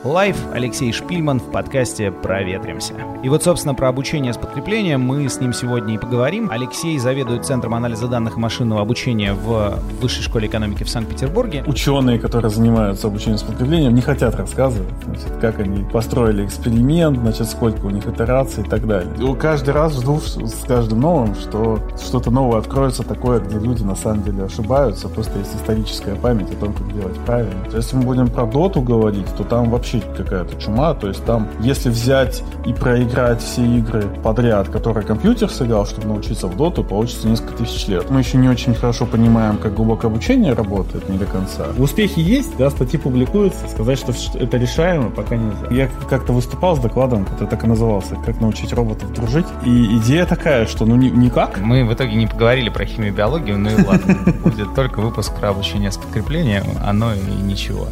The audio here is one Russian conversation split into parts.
Лайв, Алексей Шпильман в подкасте «Проветримся». И вот, собственно, про обучение с подкреплением мы с ним сегодня и поговорим. Алексей заведует Центром анализа данных и машинного обучения в Высшей школе экономики в Санкт-Петербурге. Ученые, которые занимаются обучением с подкреплением, не хотят рассказывать, значит, как они построили эксперимент, значит, сколько у них итераций и так далее. И каждый раз жду с каждым новым, что что-то новое откроется такое, где люди на самом деле ошибаются, просто есть историческая память о том, как делать правильно. Если мы будем про доту говорить, то там вообще какая-то чума, то есть там, если взять и проиграть все игры подряд, которые компьютер сыграл, чтобы научиться в доту, получится несколько тысяч лет. Мы еще не очень хорошо понимаем, как глубокое обучение работает, не до конца. Успехи есть, да, статьи публикуются, сказать, что это решаемо, пока нельзя. Я как-то выступал с докладом, который так и назывался, «Как научить роботов дружить», и идея такая, что никак. Мы в итоге не поговорили про химию и биологию, ну и ладно, будет только выпуск про обучение с подкреплением, оно и ничего.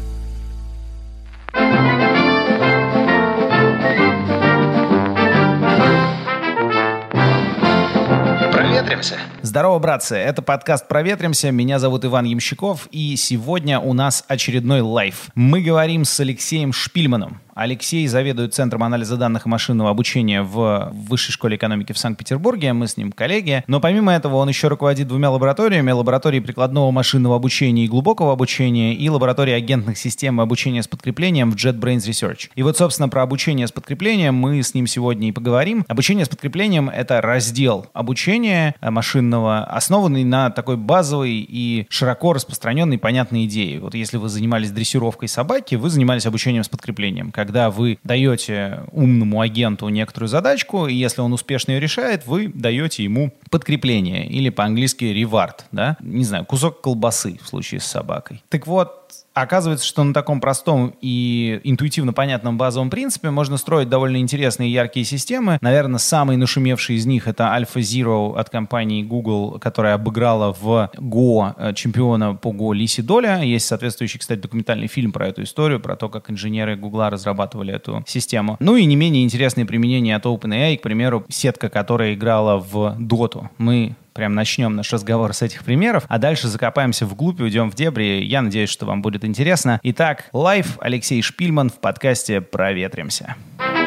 Проветримся. Здорово, братцы, это подкаст «Проветримся», меня зовут Иван Ямщиков, и сегодня у нас очередной лайв. Мы говорим с Алексеем Шпильманом. Алексей заведует Центром анализа данных и машинного обучения в Высшей школе экономики в Санкт-Петербурге, мы с ним коллеги. Но помимо этого он еще руководит двумя лабораториями: лабораторией прикладного машинного обучения и глубокого обучения и лабораторией агентных систем и обучения с подкреплением в JetBrains Research. И вот, собственно, про обучение с подкреплением мы с ним сегодня и поговорим. Обучение с подкреплением — это раздел обучения машинного, основанный на такой базовой и широко распространенной понятной идее. Вот если вы занимались дрессировкой собаки, вы занимались обучением с подкреплением. Когда вы даете умному агенту некоторую задачку, и если он успешно ее решает, вы даете ему подкрепление, или по-английски reward, да? Не знаю, кусок колбасы в случае с собакой. Так вот, оказывается, что на таком простом и интуитивно понятном базовом принципе можно строить довольно интересные и яркие системы. Наверное, самый нашумевший из них — это AlphaZero от компании Google, которая обыграла в Go чемпиона по Go Ли Седоля. Есть соответствующий, кстати, документальный фильм про эту историю, про то, как инженеры Гугла разрабатывали эту систему. Ну и не менее интересные применения от OpenAI, к примеру, сетка, которая играла в Доту. Мы прям начнем наш разговор с этих примеров, а дальше закопаемся вглубь, уйдем в дебри. Я надеюсь, что вам будет интересно. Итак, лайв, Алексей Шпильман в подкасте «Проветримся».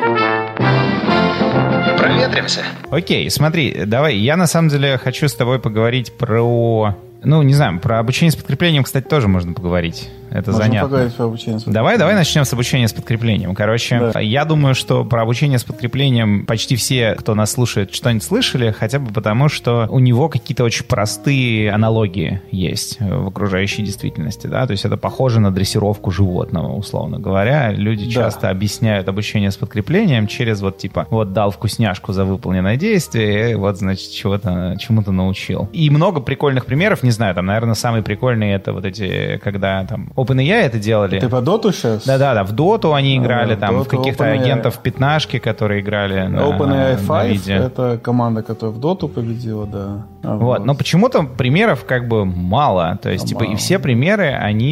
Проветримся. Окей, смотри, давай, я на самом деле хочу с тобой поговорить про... Ну, не знаю, про обучение с подкреплением, кстати, тоже можно поговорить. Это можно занятно. Поговорить про обучение с подкреплением. Давай начнем с обучения с подкреплением. Короче, да. Я думаю, что про обучение с подкреплением почти все, кто нас слушает, что-нибудь слышали, хотя бы потому, что у него какие-то очень простые аналогии есть в окружающей действительности, да, то есть это похоже на дрессировку животного, условно говоря. Люди часто объясняют обучение с подкреплением через вот типа, вот дал вкусняшку за выполненное действие, и вот, значит, чему-то научил. И много прикольных примеров, не знаю, там, наверное, самый прикольный это вот эти, когда там OpenAI это делали. Ты по доту сейчас? Да, в доту они играли, там, в каких-то агентов пятнашки, которые играли на OpenAI 5 виде. Это команда, которая в доту победила, да. Вот, но почему-то примеров как бы мало, то есть, типа, и все примеры, они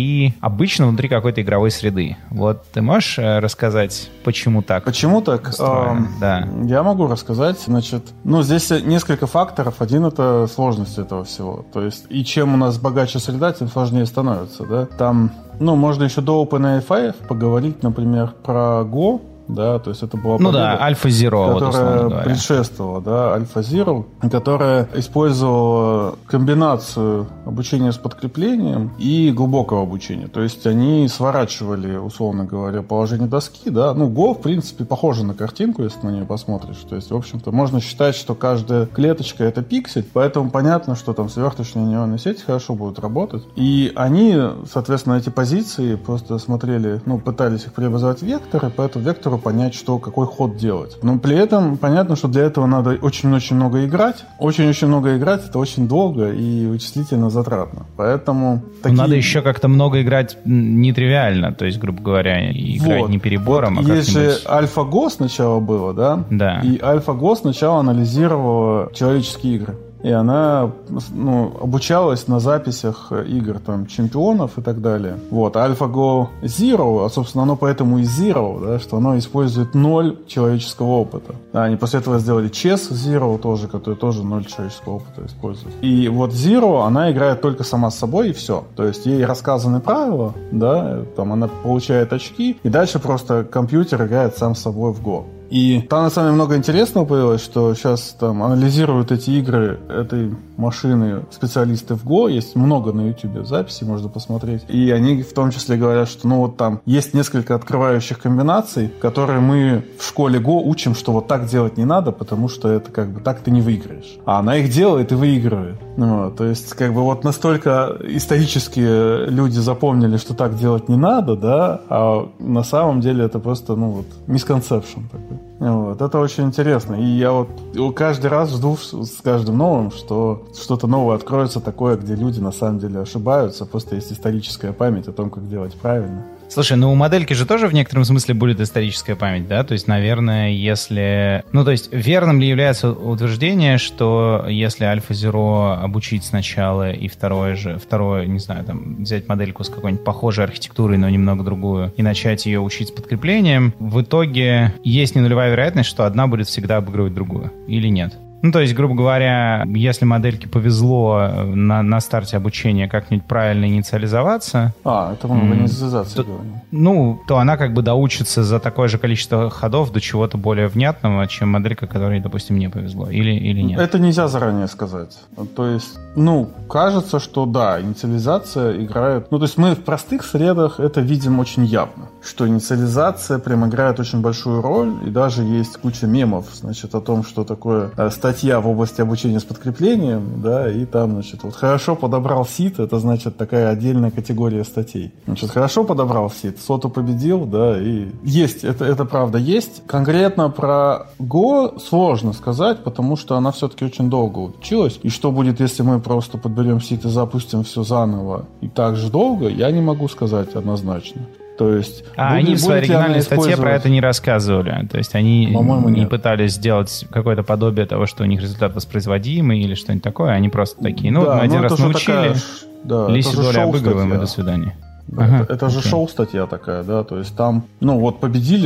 обычно внутри какой-то игровой среды. Вот, ты можешь рассказать, почему так? Почему так? Да. Я могу рассказать, значит, здесь несколько факторов. Один — это сложность этого всего. То есть, и чем у нас богаче среда, тем сложнее становится, да. Там, можно еще до OpenAI 5 поговорить, например, про Go, да, то есть это была победа, AlphaZero, которая предшествовала, да, AlphaZero, которая использовала комбинацию обучения с подкреплением и глубокого обучения. То есть они сворачивали, условно говоря, положение доски, да. Go, в принципе, похоже на картинку, если на нее посмотришь. То есть, в общем-то, можно считать, что каждая клеточка — это пиксель, поэтому понятно, что там сверточные нейронные сети хорошо будут работать. И они, соответственно, эти позиции просто смотрели, пытались их преобразовать в векторы, по этому вектору понять, какой ход делать. Но при этом понятно, что для этого надо очень-очень много играть. Очень-очень много играть — это очень долго и вычислительно затратно. Поэтому... Надо еще как-то много играть нетривиально, то есть, грубо говоря, играть не перебором, а как-нибудь... Есть же AlphaGo сначала было, да? Да. И AlphaGo сначала анализировала человеческие игры. и она обучалась на записях игр там, чемпионов и так далее. Вот. AlphaGo Zero, собственно, оно поэтому и Zero, да, что оно использует 0 человеческого опыта. Они после этого сделали Chess Zero тоже, который тоже 0 человеческого опыта использует. И вот Zero, она играет только сама с собой, и все. То есть ей рассказаны правила, да, там она получает очки, и дальше просто компьютер играет сам с собой в Go. И там, на самом деле, много интересного появилось, что сейчас там анализируют эти игры этой машины специалисты в Go. Есть много на YouTube записей, можно посмотреть. И они в том числе говорят, что вот там есть несколько открывающих комбинаций, которые мы в школе Go учим, что вот так делать не надо, потому что это как бы так ты не выиграешь. А она их делает и выигрывает. То есть как бы вот настолько исторически люди запомнили, что так делать не надо, да, а на самом деле это просто, misconception такой. Это очень интересно. И я вот каждый раз жду с каждым новым, что что-то новое откроется такое, где люди на самом деле ошибаются. Просто есть историческая память о том, как делать правильно. Слушай, у модельки же тоже в некотором смысле будет историческая память, да? То есть, наверное, если... то есть, верным ли является утверждение, что если AlphaZero обучить сначала и второе, не знаю, там, взять модельку с какой-нибудь похожей архитектурой, но немного другую, и начать ее учить с подкреплением, в итоге есть не нулевая вероятность, что одна будет всегда обыгрывать другую, или нет? То есть, грубо говоря, если модельке повезло на старте обучения как-нибудь правильно инициализоваться... это мы об инициализации говорим. То она как бы доучится за такое же количество ходов до чего-то более внятного, чем моделька, которой, допустим, не повезло. Или нет? Это нельзя заранее сказать. То есть, кажется, что да, инициализация играет... то есть мы в простых средах это видим очень явно, что инициализация прям играет очень большую роль, и даже есть куча мемов, о том, что такое статья в области обучения с подкреплением, да, и там, хорошо подобрал сит, это, такая отдельная категория статей. Хорошо подобрал сит, соту победил, да, и есть, это правда есть. Конкретно про Go сложно сказать, потому что она все-таки очень долго училась, и что будет, если мы просто подберем сит и запустим все заново и так же долго, я не могу сказать однозначно. То есть, они в своей оригинальной статье про это не рассказывали. То есть они не пытались сделать какое-то подобие того, что у них результат воспроизводимый или что-нибудь такое. Они просто такие, мы один раз научили, лиси доли обыгрываем, и до свидания. Это же шоу-статья такая, да, то есть там, победили,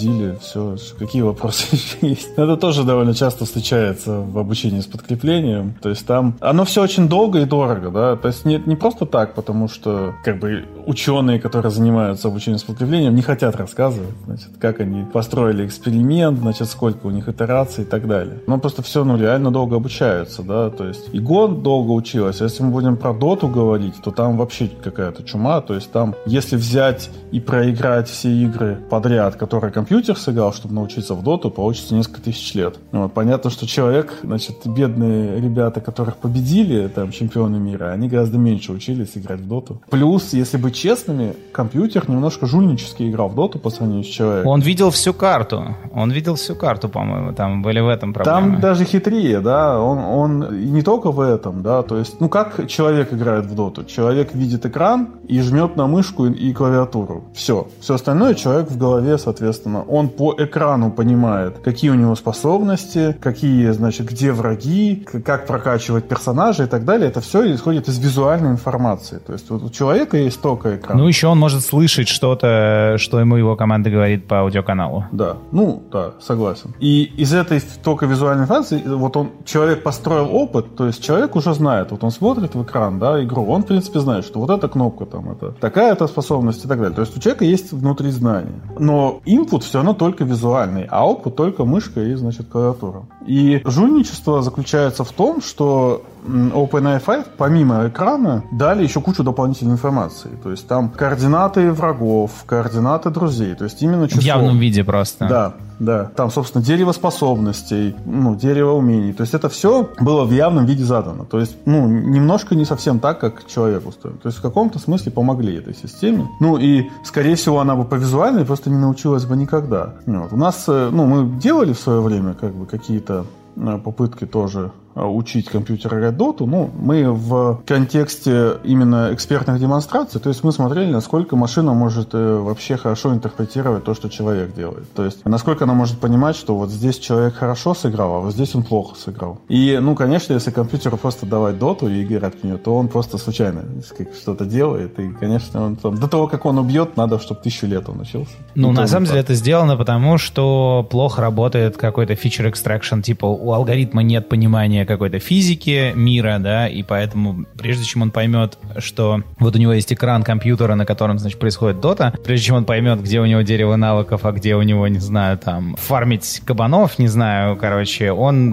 все, какие вопросы есть. Это тоже довольно часто встречается в обучении с подкреплением, то есть там оно все очень долго и дорого, да, то есть не просто так, потому что, ученые, которые занимаются обучением с подкреплением, не хотят рассказывать, как они построили эксперимент, сколько у них итераций и так далее. Но просто все, реально долго обучаются, да, то есть и Go долго училась, а если мы будем про Доту говорить, то там вообще какая-то чума, то есть там, если взять и проиграть все игры подряд, которые компьютер сыграл, чтобы научиться в доту, получится несколько тысяч лет. Понятно, что человек, бедные ребята, которых победили, там, чемпионы мира, они гораздо меньше учились играть в доту. Плюс, если быть честными, компьютер немножко жульнически играл в доту по сравнению с человеком. Он видел всю карту, по-моему, там были в этом проблемы. Там даже хитрее, да, он не только в этом, да, то есть, как человек играет в доту? Человек видит экран и жмет на мышку и клавиатуру. Все. Все остальное человек в голове, соответственно, он по экрану понимает, какие у него способности, какие, где враги, как прокачивать персонажа и так далее. Это все исходит из визуальной информации. То есть у человека есть только экран. Еще он может слышать что-то, что ему его команда говорит по аудиоканалу. Да. Да, согласен. И из этой только визуальной информации, человек построил опыт, то есть человек уже знает, он смотрит в экран, да, игру, он, в принципе, знает, что вот эта кнопка там, это такая-то способность и так далее. То есть у человека есть внутри знания. Но input все равно только визуальный, а output только мышка и, клавиатура. И жульничество заключается в том, что OpenAI помимо экрана дали еще кучу дополнительной информации. То есть там координаты врагов, координаты друзей. То есть именно число. В явном виде просто. Да. Там, собственно, дерево способностей, дерево умений. То есть это все было в явном виде задано. То есть, немножко не совсем так, как человек устроен. То есть в каком-то смысле помогли этой системе. И, скорее всего, она бы по визуальной просто не научилась бы никогда. У нас, мы делали в свое время какие-то попытки тоже учить компьютер играть доту, мы в контексте именно экспертных демонстраций, то есть мы смотрели, насколько машина может вообще хорошо интерпретировать то, что человек делает. То есть насколько она может понимать, что вот здесь человек хорошо сыграл, а вот здесь он плохо сыграл. И, конечно, если компьютеру просто давать доту и играть в нее, то он просто случайно что-то делает, и, конечно, он до того, как он убьет, надо, чтобы 1000 лет он учился. На самом деле это сделано потому, что плохо работает какой-то feature extraction, типа у алгоритма нет понимания какой-то физики мира, да, и поэтому прежде чем он поймет, что вот у него есть экран компьютера, на котором, значит, происходит дота, прежде чем он поймет, где у него дерево навыков, а где у него, не знаю, там, фармить кабанов, не знаю, короче, он...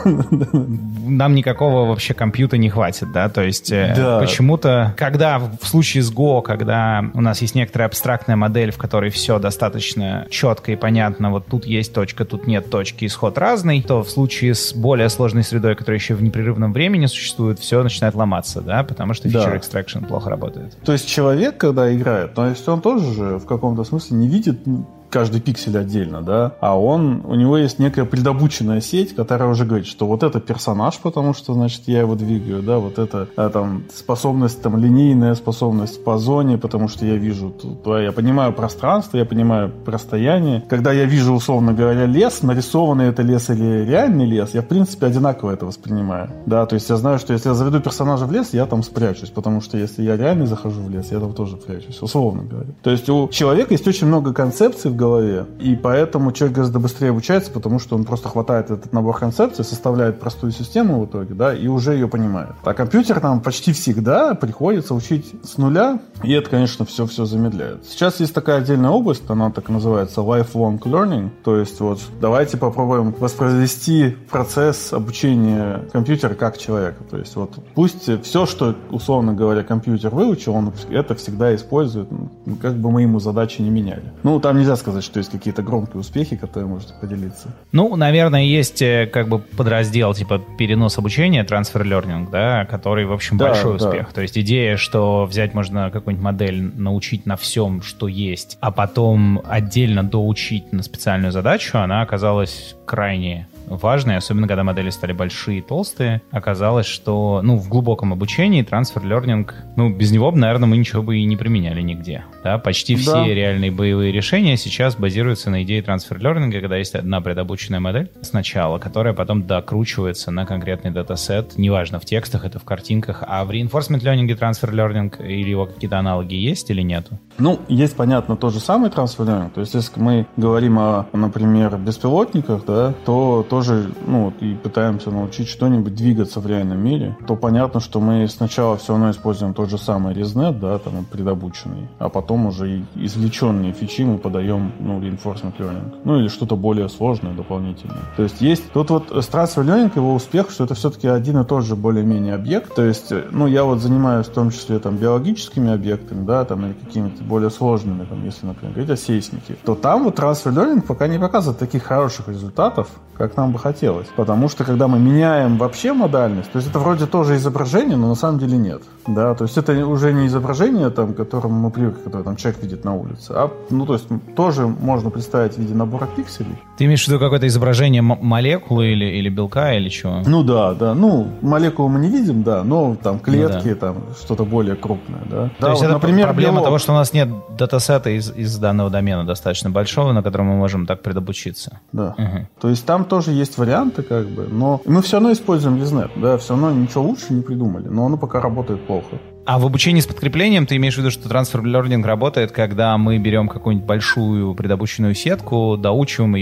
Нам никакого вообще компьютера не хватит, да, то есть почему-то, когда в случае с Go, когда у нас есть некоторая абстрактная модель, в которой все достаточно четко и понятно, вот тут есть точка, тут нет точки, исход разный, то в случае с более сложной средой, которая еще в непрерывном времени существует, все начинает ломаться, да, потому что feature extraction плохо работает. То есть человек, когда играет, то есть он тоже же в каком-то смысле не видит каждый пиксель отдельно, да, а у него есть некая предобученная сеть, которая уже говорит, что вот это персонаж, потому что, значит, я его двигаю, да, вот это там способность, там, линейная способность по зоне, потому что я вижу, да, я понимаю пространство, я понимаю расстояние. Когда я вижу, условно говоря, лес, нарисованный это лес или реальный лес, я, в принципе, одинаково это воспринимаю, да, то есть я знаю, что если я заведу персонажа в лес, я там спрячусь, потому что если я реально захожу в лес, я там тоже прячусь, условно говоря. То есть у человека есть очень много концепций в голове, и поэтому человек гораздо быстрее обучается, потому что он просто хватает этот набор концепций, составляет простую систему в итоге, да, и уже ее понимает. А компьютер нам почти всегда приходится учить с нуля, и это, конечно, все замедляет. Сейчас есть такая отдельная область, она так называется lifelong learning, то есть вот давайте попробуем воспроизвести процесс обучения компьютера как человека, то есть вот пусть все, что, условно говоря, компьютер выучил, он это всегда использует, как бы мы ему задачи не меняли. Там нельзя сказать, что есть какие-то громкие успехи, которые можете поделиться. Наверное, есть как бы подраздел типа перенос обучения, transfer learning, да, который, в общем, большой успех. То есть идея, что взять можно какую-нибудь модель, научить на всем, что есть, а потом отдельно доучить на специальную задачу, она оказалась крайне важной, особенно когда модели стали большие и толстые. Оказалось, что, в глубоком обучении transfer learning, без него, наверное, мы ничего бы и не применяли нигде. Да? Почти все реальные боевые решения сейчас базируются на идее transfer learning, когда есть одна предобученная модель сначала, которая потом докручивается на конкретный датасет. Неважно, в текстах, это в картинках. А в reinforcement learning transfer learning или его какие-то аналоги есть или нету? Есть, понятно, тот же самый transfer learning. То есть, если мы говорим о, например, беспилотниках, да, то тоже, и пытаемся научить что-нибудь двигаться в реальном мире, то понятно, что мы сначала все равно используем тот же самый ResNet, да, там, предобученный, а потом уже и извлеченные фичи мы подаем, reinforcement learning. Или что-то более сложное, дополнительное. То есть тут вот с transfer learning его успех, что это все-таки один и тот же более-менее объект. То есть, я вот занимаюсь в том числе там биологическими объектами, да, там, или какими-то более сложными, там, если, например, говорить о сейсмике, то там вот transfer learning пока не показывает таких хороших результатов, как нам бы хотелось. Потому что, когда мы меняем вообще модальность, то есть это вроде тоже изображение, но на самом деле нет. Да, то есть это уже не изображение, там, к которому мы привыкли, которое там человек видит на улице, а, то есть тоже можно представить в виде набора пикселей. Ты имеешь в виду какое-то изображение молекулы или белка, или чего? Да. Молекулу мы не видим, да, но там клетки, там что-то более крупное, да. То есть это, например, проблема того, что у нас нет датасета из данного домена достаточно большого, на котором мы можем так предобучиться. Да. Угу. То есть там тоже есть варианты, как бы, но мы все равно используем ResNet, да, все равно ничего лучше не придумали, но оно пока работает плохо. А в обучении с подкреплением ты имеешь в виду, что transfer learning работает, когда мы берем какую-нибудь большую предобученную сетку, доучиваем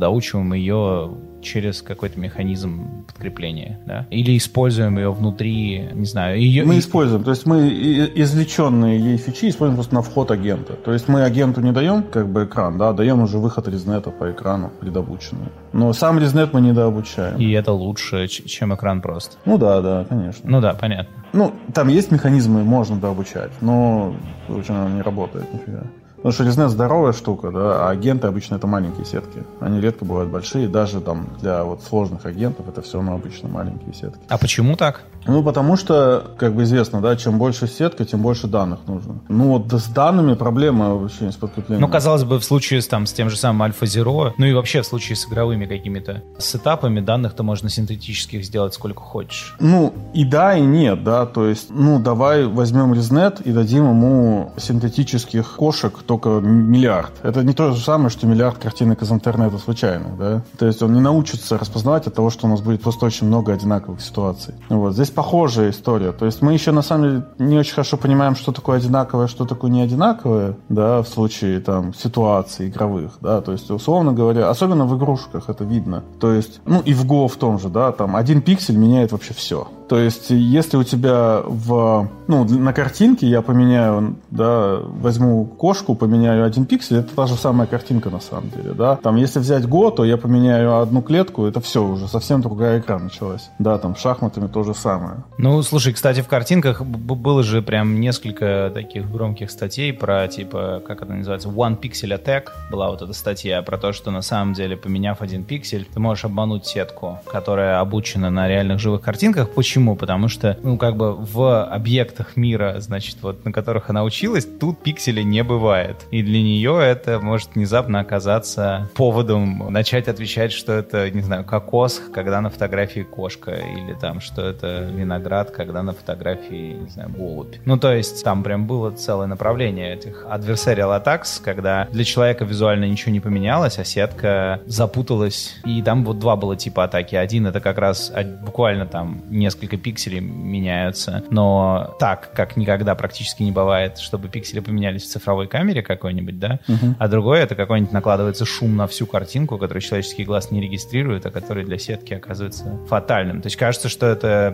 ее через какой-то механизм подкрепления, да? Или используем ее внутри, не знаю. Мы используем, то есть мы извлеченные ей фичи используем просто на вход агента. То есть мы агенту не даем как бы экран, да, даем уже выход ResNet по экрану предобученный. Но сам ResNet мы не дообучаем. И это лучше, чем экран просто. Да, конечно. Понятно. Там есть механизмы, можно дообучать, но очень оно не работает нифига. Потому что ResNet здоровая штука, да, а агенты обычно это маленькие сетки. Они редко бывают большие, даже там для вот сложных агентов это все равно обычно маленькие сетки. А почему так? Ну, потому что, как бы известно, да, чем больше сетка, тем больше данных нужно. Ну, вот с данными проблема вообще с подкреплением. Ну, казалось бы, в случае с тем же самым AlphaZero, ну и вообще в случае с игровыми какими-то сетапами, данных-то можно синтетических сделать сколько хочешь. Ну, и да, и нет, да, то есть, ну, давай возьмем ResNet и дадим ему синтетических кошек только миллиард. Это не то же самое, что миллиард картинок из интернета случайных, да. То есть он не научится распознавать от того, что у нас будет просто очень много одинаковых ситуаций. Вот, здесь похожая история. То есть мы еще, на самом деле, не очень хорошо понимаем, что такое одинаковое, что такое неодинаковое, да, в случае, там, ситуаций игровых, да, то есть, условно говоря, особенно в игрушках это видно. То есть, ну, и в Go в том же, да, там, один пиксель меняет вообще все. То есть, если у тебя на картинке я поменяю, да, возьму кошку, поменяю один пиксель, это та же самая картинка на самом деле, да. Там, если взять Go, то я поменяю одну клетку, это все уже, совсем другая игра началась. Да, там, с шахматами то же самое. Ну, слушай, кстати, в картинках было же прям несколько таких громких статей про, типа, как это называется, One Pixel Attack. Была вот эта статья про то, что на самом деле, поменяв один пиксель, ты можешь обмануть сетку, которая обучена на реальных живых картинках. Почему? Потому что, ну, как бы в объектах мира, значит, вот, на которых она училась, тут пикселей не бывает. И для нее это может внезапно оказаться поводом начать отвечать, что это, не знаю, кокос, когда на фотографии кошка, или там, что это виноград, когда на фотографии, не знаю, голубь. Ну, то есть, там прям было целое направление этих adversarial attacks, когда для человека визуально ничего не поменялось, а сетка запуталась. И там вот два было типа атаки. Один — это как раз буквально там несколько пикселей меняются, но так, как никогда практически не бывает, чтобы пиксели поменялись в цифровой камере какой-нибудь, да, а другое — это какой-нибудь накладывается шум на всю картинку, который человеческий глаз не регистрирует, а который для сетки оказывается фатальным. То есть кажется, что это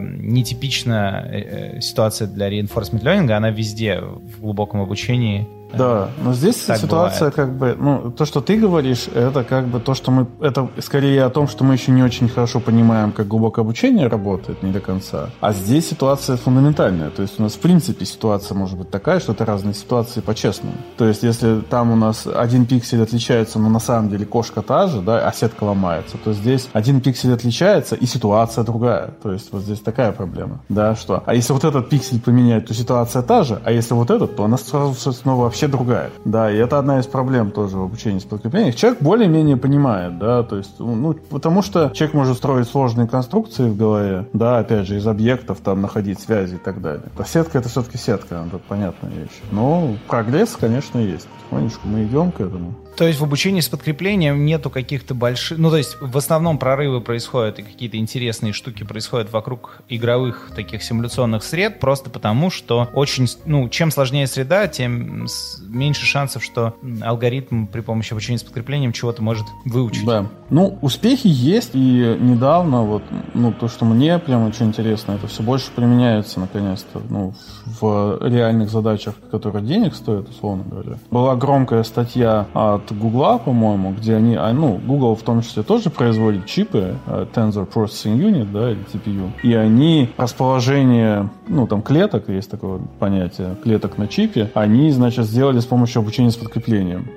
нетипичная ситуация для reinforcement learning, она везде в глубоком обучении. Да, но здесь ситуация бывает. Как бы, ну, то, что ты говоришь, это как бы то, что это скорее о том, что мы еще не очень хорошо понимаем, как глубокое обучение работает, не до конца. А здесь ситуация фундаментальная. То есть у нас в принципе ситуация может быть такая, что это разные ситуации по-честному. То есть если там у нас один пиксель отличается, но на самом деле кошка та же, да, а сетка ломается, то здесь один пиксель отличается, и ситуация другая. То есть вот здесь такая проблема. Да, что? А если вот этот пиксель поменять, то ситуация та же, а если вот этот, то она сразу снова вообще другая. Да, и это одна из проблем тоже в обучении с подкреплением. Человек более-менее понимает, да, то есть, ну, потому что человек может строить сложные конструкции в голове, да, опять же, из объектов там находить связи и так далее. А сетка — это все-таки сетка, это понятная вещь. Но прогресс, конечно, есть. Потихонечку мы идем к этому. То есть в обучении с подкреплением нету каких-то больших... Ну, то есть в основном прорывы происходят и какие-то интересные штуки происходят вокруг игровых таких симуляционных сред, просто потому что очень... Ну, чем сложнее среда, тем меньше шансов, что алгоритм при помощи обучения с подкреплением чего-то может выучить. Да. Ну, успехи есть, и недавно вот, ну, то, что мне прям очень интересно, это все больше применяется, наконец-то, ну, в реальных задачах, которые денег стоят, условно говоря. Была громкая статья от Гугла, по-моему, где они, ну, Google в том числе тоже производит чипы, Tensor Processing Unit, да, или TPU, и они расположение, ну, там, клеток, есть такое понятие, клеток на чипе, они, значит, сделали с помощью обучения с подкреплением.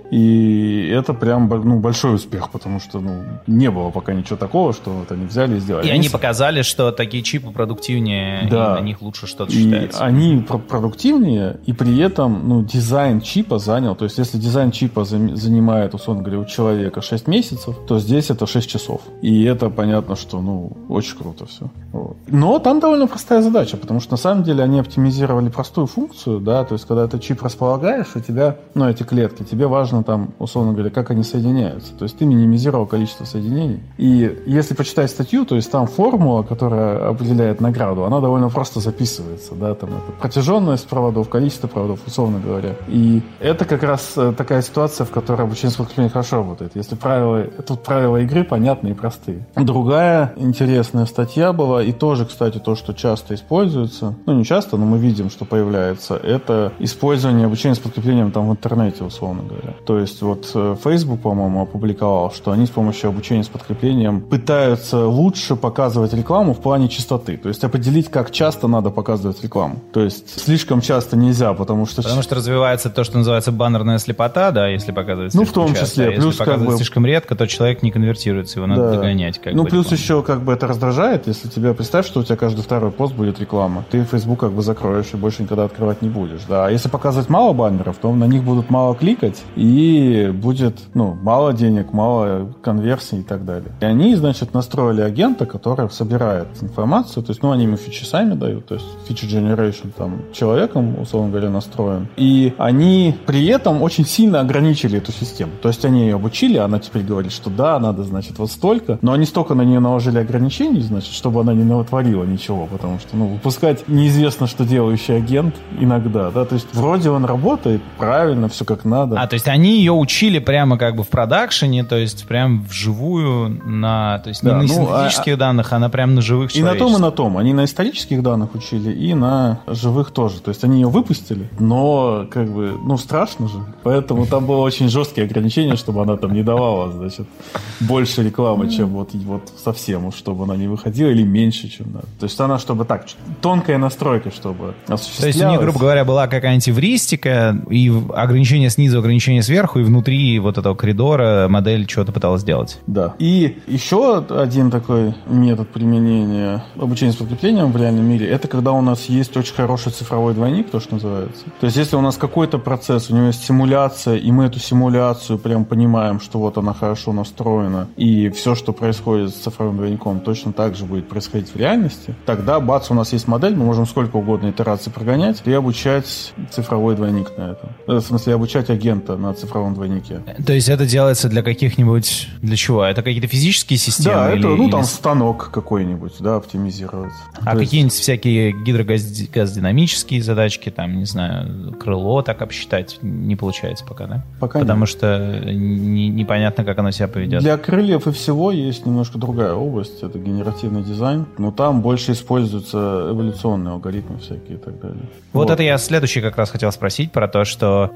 И это прям, ну, большой успех, потому что, ну, не было пока ничего такого, что вот они взяли и сделали. И они показали, что такие чипы продуктивнее, да, и на них лучше что-то считается. И они продуктивнее, и при этом, ну, дизайн чипа занял, то есть если дизайн чипа занимает, условно говоря, у человека 6 месяцев, то здесь это 6 часов. И это понятно, что, ну, очень круто все. Вот. Но там довольно простая задача, потому что на самом деле они оптимизировали простую функцию, да, то есть когда ты чип располагаешь, у тебя, ну, эти клетки, тебе важно там, условно говоря, как они соединяются. То есть ты минимизировал количество соединений. И если почитать статью, то есть там формула, которая определяет награду, она довольно просто записывается, да, там это протяженность проводов, количество проводов, условно говоря. И это как раз такая ситуация, в которой обучение с подкреплением хорошо работает. Если правила игры понятные и простые. Другая интересная статья была, и тоже, кстати, то, что часто используется, не часто, но мы видим, что появляется, это использование обучения с подкреплением там в интернете, условно говоря. То есть вот Facebook, по-моему, опубликовал, что они с помощью обучения с подкреплением пытаются лучше показывать рекламу в плане частоты. То есть определить, как часто надо показывать рекламу. То есть слишком часто нельзя, потому что развивается то, что называется баннерная слепота, да, если показывать слишком в том часто. числе. Если показывать слишком редко, то человек не конвертируется, его надо догонять. Плюс еще это раздражает, если тебе, представь, что у тебя каждый второй пост будет реклама. Ты Facebook закроешь и больше никогда открывать не будешь. Да. А если показывать мало баннеров, то на них будут мало кликать, и будет, мало денег, мало конверсий и так далее. И они, настроили агента, который собирает информацию, то есть, они ему фичи сами дают, то есть, feature generation там человеком, условно говоря, настроен. И они при этом очень сильно ограничили эту систему. То есть, они ее обучили, она теперь говорит, что да, надо, вот столько, но они столько на нее наложили ограничений, чтобы она не натворила ничего, потому что, выпускать неизвестно, что делающий агент иногда, да, то есть, вроде он работает правильно, все как надо. То есть, они ее учили прямо в продакшене, то есть, прям вживую то есть, не на синтетических данных, а прям на живых человеческих. И на том. Они на исторических данных учили, и на живых тоже. То есть, они ее выпустили, но, страшно же. Поэтому там было очень жесткие ограничения, чтобы она там не давала, больше рекламы, чем вот совсем, чтобы она не выходила, или меньше, чем надо. То есть, она, чтобы тонкая настройка, чтобы осуществлялась. То есть, у них, грубо говоря, была какая-нибудь эвристика, и ограничение снизу, ограничение сверху, и внутри этого коридора модель что-то пыталась сделать. Да. И еще один такой метод применения обучения с подкреплением в реальном мире, это когда у нас есть очень хороший цифровой двойник, то, что называется. То есть, если у нас какой-то процесс, у него есть симуляция, и мы эту симуляцию прям понимаем, что вот она хорошо настроена, и все, что происходит с цифровым двойником, точно так же будет происходить в реальности, тогда, бац, у нас есть модель, мы можем сколько угодно итераций прогонять и обучать цифровой двойник на этом. В смысле, обучать агента на цифровом двойнике. То есть, это делается для каких-нибудь... Для чего? Это какие-то физические системы? Да, это, там станок какой-нибудь, да, оптимизировать. А какие-нибудь всякие гидрогаз-динамические задачки, там, не знаю, крыло так обсчитать не получается пока, да? Пока Потому нет. что непонятно, как оно себя поведет. Для крыльев и всего есть немножко другая область, это генеративный дизайн, но там больше используются эволюционные алгоритмы всякие и так далее. Вот это я следующий как раз хотел спросить про то, что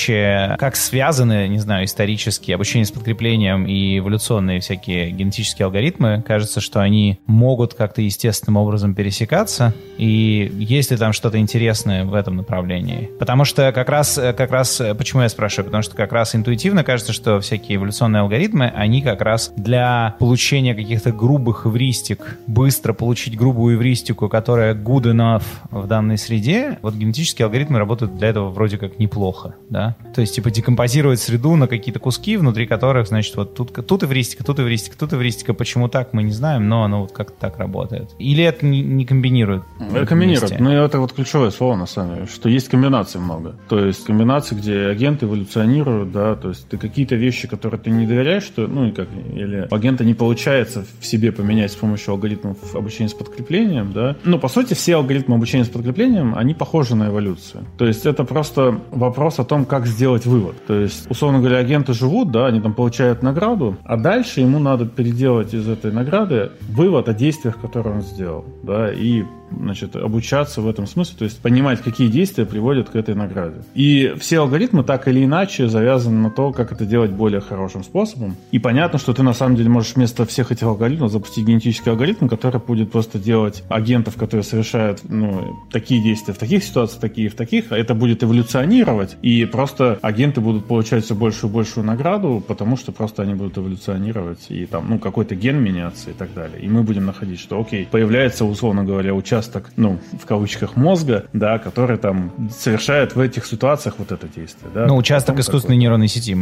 как связаны, не знаю, исторически обучение с подкреплением и эволюционные всякие генетические алгоритмы. Кажется, что они могут как-то естественным образом пересекаться, и есть ли там что-то интересное в этом направлении? Потому что как раз, почему я спрашиваю? Потому что как раз интуитивно кажется, что всякие эволюционные алгоритмы, они как раз для получения каких-то грубых эвристик, быстро получить грубую эвристику, которая good enough в данной среде, вот генетические алгоритмы работают для этого вроде как неплохо, да? То есть, декомпозировать среду на какие-то куски, внутри которых, вот тут эвристика, почему так, мы не знаем, но оно вот как-то так работает. Или это не комбинирует? Комбинирует, но это ключевое слово, на самом деле, что есть комбинаций много. То есть, комбинации, где агенты эволюционируют, да, то есть, ты какие-то вещи, которые ты не доверяешь, что, или агента не получается в себе поменять с помощью алгоритмов обучения с подкреплением, да. По сути, все алгоритмы обучения с подкреплением, они похожи на эволюцию. То есть, это просто вопрос о том, как сделать вывод. То есть, условно говоря, агенты живут, да, они там получают награду, а дальше ему надо переделать из этой награды вывод о действиях, которые он сделал, да, и обучаться в этом смысле, то есть понимать, какие действия приводят к этой награде. И все алгоритмы так или иначе завязаны на то, как это делать более хорошим способом. И понятно, что ты на самом деле можешь вместо всех этих алгоритмов запустить генетический алгоритм, который будет просто делать агентов, которые совершают такие действия в таких ситуациях, такие в таких, а это будет эволюционировать, и просто агенты будут получать все большую и большую награду, потому что просто они будут эволюционировать, и там, какой-то ген меняться и так далее. И мы будем находить, что, окей, появляется, условно говоря, участок, в кавычках, мозга, да, который там совершает в этих ситуациях вот это действие. Да, участок искусственной нейронной сети.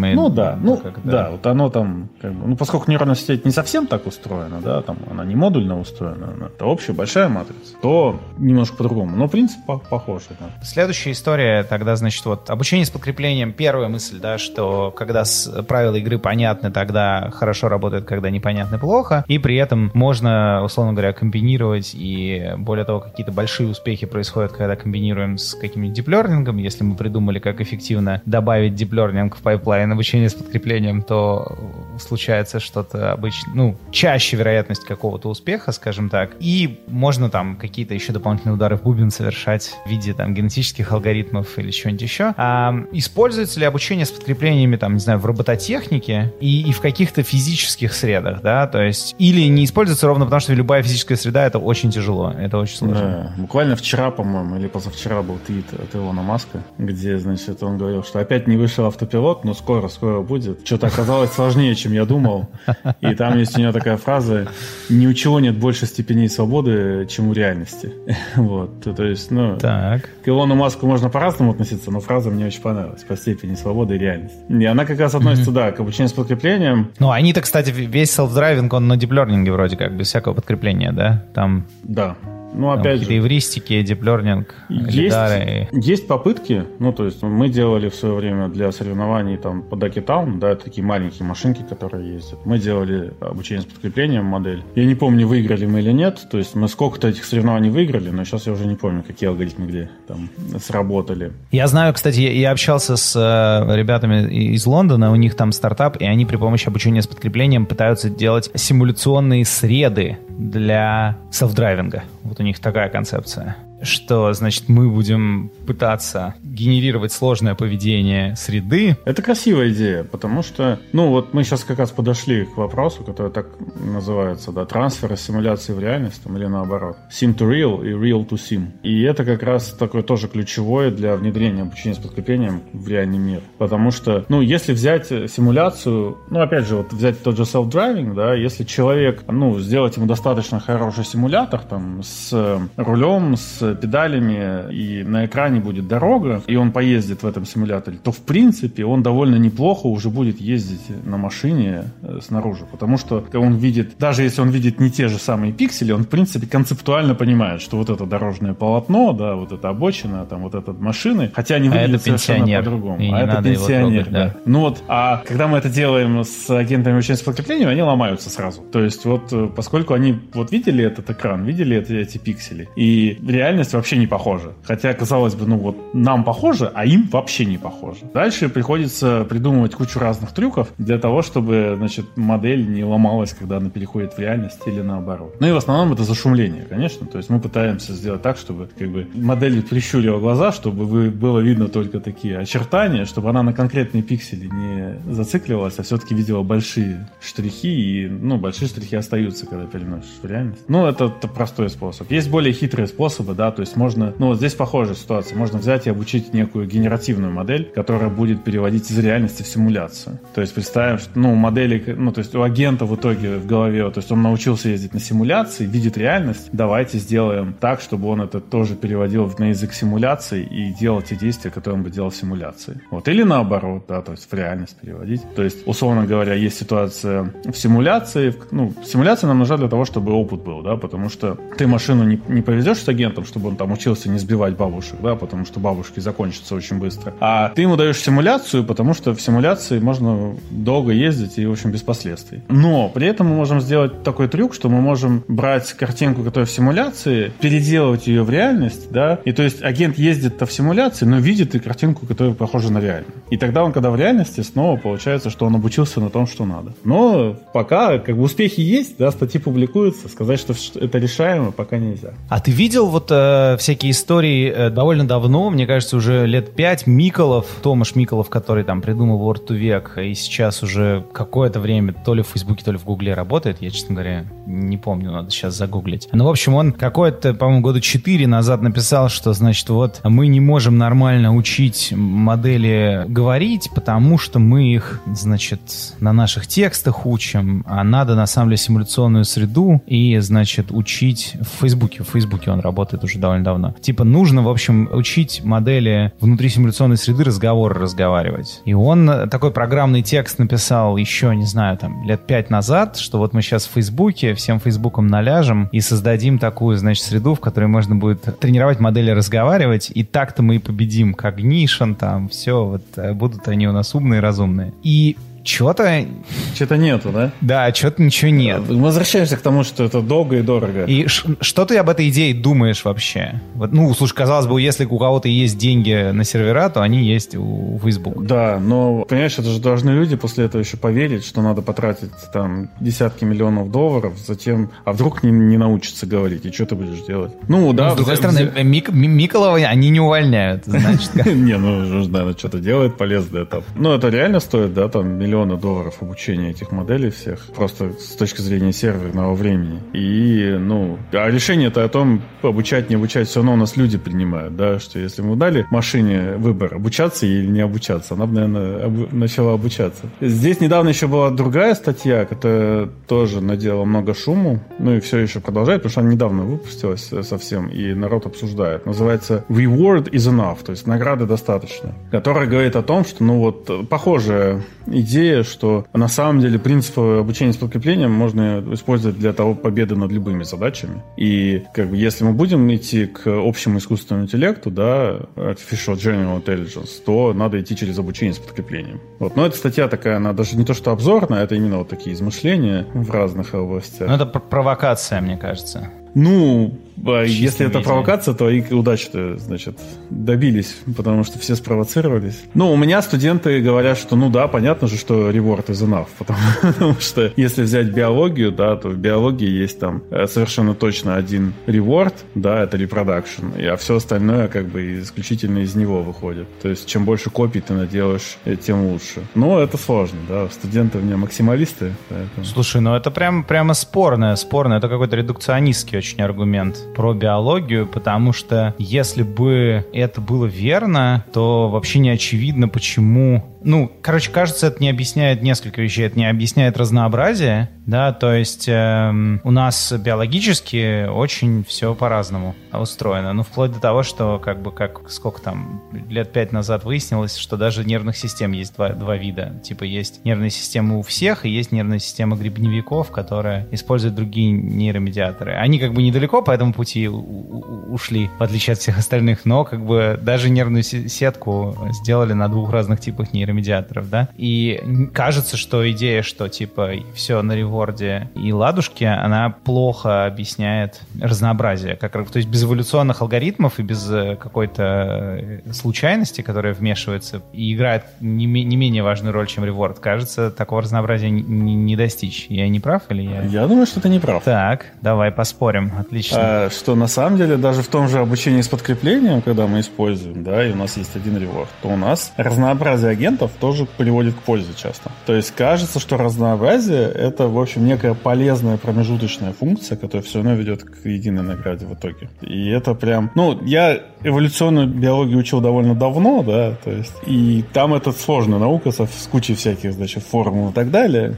Вот оно там, поскольку нейронная сеть не совсем так устроена, да, там она не модульно устроена, это общая большая матрица, то немножко по-другому, но принцип похож. Да. Следующая история тогда, обучение с подкреплением. Первая мысль, да, что когда правила игры понятны, тогда хорошо работает, когда непонятно, плохо, и при этом можно, условно говоря, комбинировать и более того, какие-то большие успехи происходят, когда комбинируем с каким-нибудь диплернингом. Если мы придумали, как эффективно добавить диплернинг в пайплайн обучения с подкреплением, то случается что-то обычно, чаще вероятность какого-то успеха, скажем так. И можно там какие-то еще дополнительные удары в бубен совершать в виде там генетических алгоритмов или чего-нибудь еще. Используется ли обучение с подкреплениями, там, не знаю, в робототехнике и в каких-то физических средах, да, то есть, или не используется ровно потому, что любая физическая среда — это очень тяжело, это очень сложно. Да. Буквально вчера, по-моему, или позавчера был твит от Илона Маска, где, значит, он говорил, что опять не вышел автопилот, но скоро будет. Что-то оказалось сложнее, чем я думал. И там есть у него такая фраза: ни у чего нет больше степеней свободы, чем у реальности. Вот, то есть, так. К Илону Маску можно по-разному относиться, но фраза мне очень понравилась: по степени свободы и реальности. И она как раз относится, да, к обучению с подкреплением. Они-то, кстати, весь селф-драйвинг, он на диплернинге вроде как, без всякого подкрепления, да? Там... Да. Опять же, эвристики, диплернинг, лидары. Есть попытки, то есть мы делали в свое время для соревнований там по Дакетаун, да, такие маленькие машинки, которые ездят. Мы делали обучение с подкреплением модель. Я не помню, выиграли мы или нет, то есть мы сколько-то этих соревнований выиграли, но сейчас я уже не помню, какие алгоритмы где там сработали. Я знаю, кстати, я общался с ребятами из Лондона, у них там стартап, и они при помощи обучения с подкреплением пытаются делать симуляционные среды для селф-драйвинга. Вот у них такая концепция, что, значит, мы будем пытаться генерировать сложное поведение среды. Это красивая идея, потому что, вот мы сейчас как раз подошли к вопросу, который так называется, да, трансфер из симуляции в реальность, или наоборот, sim to real и real to sim. И это как раз такое тоже ключевое для внедрения обучения с подкреплением в реальный мир. Потому что, если взять симуляцию, опять же, вот взять тот же self-driving, да, если человек, сделать ему достаточно хороший симулятор, там, с рулем, с педалями, и на экране будет дорога, и он поездит в этом симуляторе, то, в принципе, он довольно неплохо уже будет ездить на машине снаружи, потому что он видит, даже если он видит не те же самые пиксели, он, в принципе, концептуально понимает, что вот это дорожное полотно, да, вот это обочина, там, вот это машины, хотя они выглядят совершенно по-другому. А это пенсионер, трогать, да. А когда мы это делаем с агентами обучения с подкреплением, они ломаются сразу. То есть поскольку они видели этот экран, видели эти пиксели, и реальность вообще не похожа. Хотя, казалось бы, нам похоже, а им вообще не похоже. Дальше приходится придумывать кучу разных трюков для того, чтобы, модель не ломалась, когда она переходит в реальность или наоборот. И в основном это зашумление, конечно. То есть мы пытаемся сделать так, чтобы модель прищурила глаза, чтобы было видно только такие очертания, чтобы она на конкретные пиксели не зацикливалась, а все-таки видела большие штрихи, и, большие штрихи остаются, когда переносишь в реальность. Это простой способ. Есть более хитрые способы, да, то есть можно, здесь похожая ситуация, можно взять и обучить некую генеративную модель, которая будет переводить из реальности в симуляцию. То есть представим, что, модели, то есть у агента в итоге в голове, то есть он научился ездить на симуляции, видит реальность, давайте сделаем так, чтобы он это тоже переводил на язык симуляции и делал те действия, которые он бы делал в симуляции. Или наоборот, да, то есть в реальность переводить. То есть, условно говоря, есть ситуация в симуляции, симуляция нам нужна для того, чтобы опыт был, да, потому что ты машину не повезешь с агентом, чтобы он там учился не сбивать бабушек, да, потому что бабушки закончатся очень быстро. А ты ему даешь симуляцию, потому что в симуляции можно долго ездить и, в общем, без последствий. Но при этом мы можем сделать такой трюк, что мы можем брать картинку, которая в симуляции, переделывать ее в реальность, да, и то есть агент ездит-то в симуляции, но видит и картинку, которая похожа на реальную. И тогда он, когда в реальности, снова получается, что он обучился на том, что надо. Но пока успехи есть, да, статьи публикуются, сказать, что это решаемо, пока нельзя. А ты видел всякие истории довольно давно, мне кажется, уже лет 5, Томаш Миколов, который там придумал Word to Vec, и сейчас уже какое-то время то ли в Фейсбуке, то ли в Гугле работает, я, честно говоря, не помню, надо сейчас загуглить. В общем, он какое-то, по-моему, года 4 назад написал, что, значит, мы не можем нормально учить модели говорить, потому что мы их, значит, на наших текстах учим, а надо, на самом деле, симуляционную среду и, значит, учить в Фейсбуке. В Фейсбуке он работает уже довольно давно. Нужно, в общем, учить модели внутри симуляционной среды разговаривать. И он такой программный текст написал еще, не знаю, лет 5 назад, что мы сейчас в Фейсбуке всем Фейсбуком наляжем и создадим такую, значит, среду, в которой можно будет тренировать модели разговаривать, и так-то мы и победим Cognition, все, будут они у нас умные, разумные. И Что-то нету, да? Да, что-то ничего нет. Мы возвращаемся к тому, что это долго и дорого. И что ты об этой идее думаешь вообще? Вот, слушай, казалось бы, если у кого-то есть деньги на сервера, то они есть у Facebook. Да, но, понимаешь, это же должны люди после этого еще поверить, что надо потратить там десятки миллионов долларов, затем, а вдруг не научатся говорить, и что ты будешь делать? С другой стороны, Миколова они не увольняют, значит. Наверное, что-то делает полезное там. Это реально стоит, да, там миллионы долларов обучения этих моделей всех, просто с точки зрения серверного времени. И, а решение-то о том, обучать, не обучать, все равно у нас люди принимают, да, что если мы дали машине выбор, обучаться или не обучаться, она бы, наверное, начала обучаться. Здесь недавно еще была другая статья, которая тоже наделала много шуму, и все еще продолжает, потому что она недавно выпустилась совсем, и народ обсуждает. Называется «Reward is enough», то есть награды достаточно, которая говорит о том, что, похожая идея, что на самом деле принципы обучения с подкреплением можно использовать для того победы над любыми задачами. И если мы будем идти к общему искусственному интеллекту, да, Artificial General Intelligence, то надо идти через обучение с подкреплением. Но эта статья такая, она даже не то что обзорная, это именно такие измышления в разных областях. Это провокация, мне кажется. Если это провокация, то и удачи-то, значит, добились, потому что все спровоцировались. У меня студенты говорят, что, да, понятно же, что reward is enough, потому что если взять биологию, да, то в биологии есть там совершенно точно один reward, да, это reproduction, а все остальное исключительно из него выходит. То есть, чем больше копий ты наделаешь, тем лучше. Это сложно, да, студенты у меня максималисты. Поэтому... Слушай, это прямо спорно, это какой-то редукционистский очень аргумент про биологию, потому что если бы это было верно, то вообще не очевидно, почему... кажется, это не объясняет несколько вещей. Это не объясняет разнообразие, да, то есть у нас биологически очень все по-разному устроено. Вплоть до того, что сколько там, лет 5 назад выяснилось, что даже нервных систем есть два вида. Типа есть нервная система у всех, и есть нервная система грибневиков, которая использует другие нейромедиаторы. Они недалеко по этому пути ушли, в отличие от всех остальных, но даже нервную сетку сделали на 2 разных типах нейромедиаторов, да. И кажется, что идея, что все на реворде и ладушке, она плохо объясняет разнообразие. То есть без эволюционных алгоритмов и без какой-то случайности, которая вмешивается и играет не менее важную роль, чем реворд, кажется, такого разнообразия не достичь. Я не прав или я? Я думаю, что ты не прав. Так, давай поспорим. Отлично. Что на самом деле даже в том же обучении с подкреплением, когда мы используем, да, и у нас есть один реворд, то у нас разнообразие агентов тоже приводит к пользе часто. То есть кажется, что разнообразие — это, в общем, некая полезная промежуточная функция, которая все равно ведет к единой награде в итоге. И это прям... я эволюционную биологию учил довольно давно, да, то есть... И там это сложная наука с кучей всяких, значит, формул и так далее.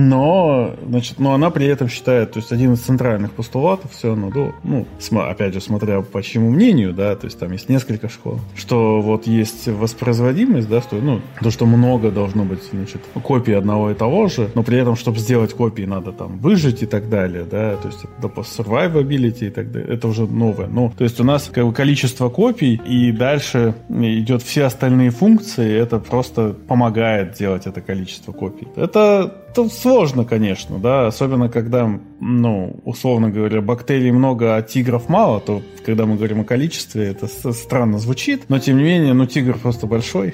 Но она при этом считает, то есть один из центральных постулатов все равно, опять же, смотря по чьему мнению, да, то есть там есть несколько школ, что есть воспроизводимость, да, что много должно быть, значит, копий одного и того же, но при этом, чтобы сделать копии, надо там выжить и так далее, да, то есть это survivability и так далее, это уже новое. То есть у нас количество копий, и дальше идет все остальные функции, это просто помогает делать это количество копий. Это сложно, конечно, да, особенно когда, условно говоря, бактерий много, а тигров мало, то когда мы говорим о количестве, это странно звучит, но тем не менее, тигр просто большой,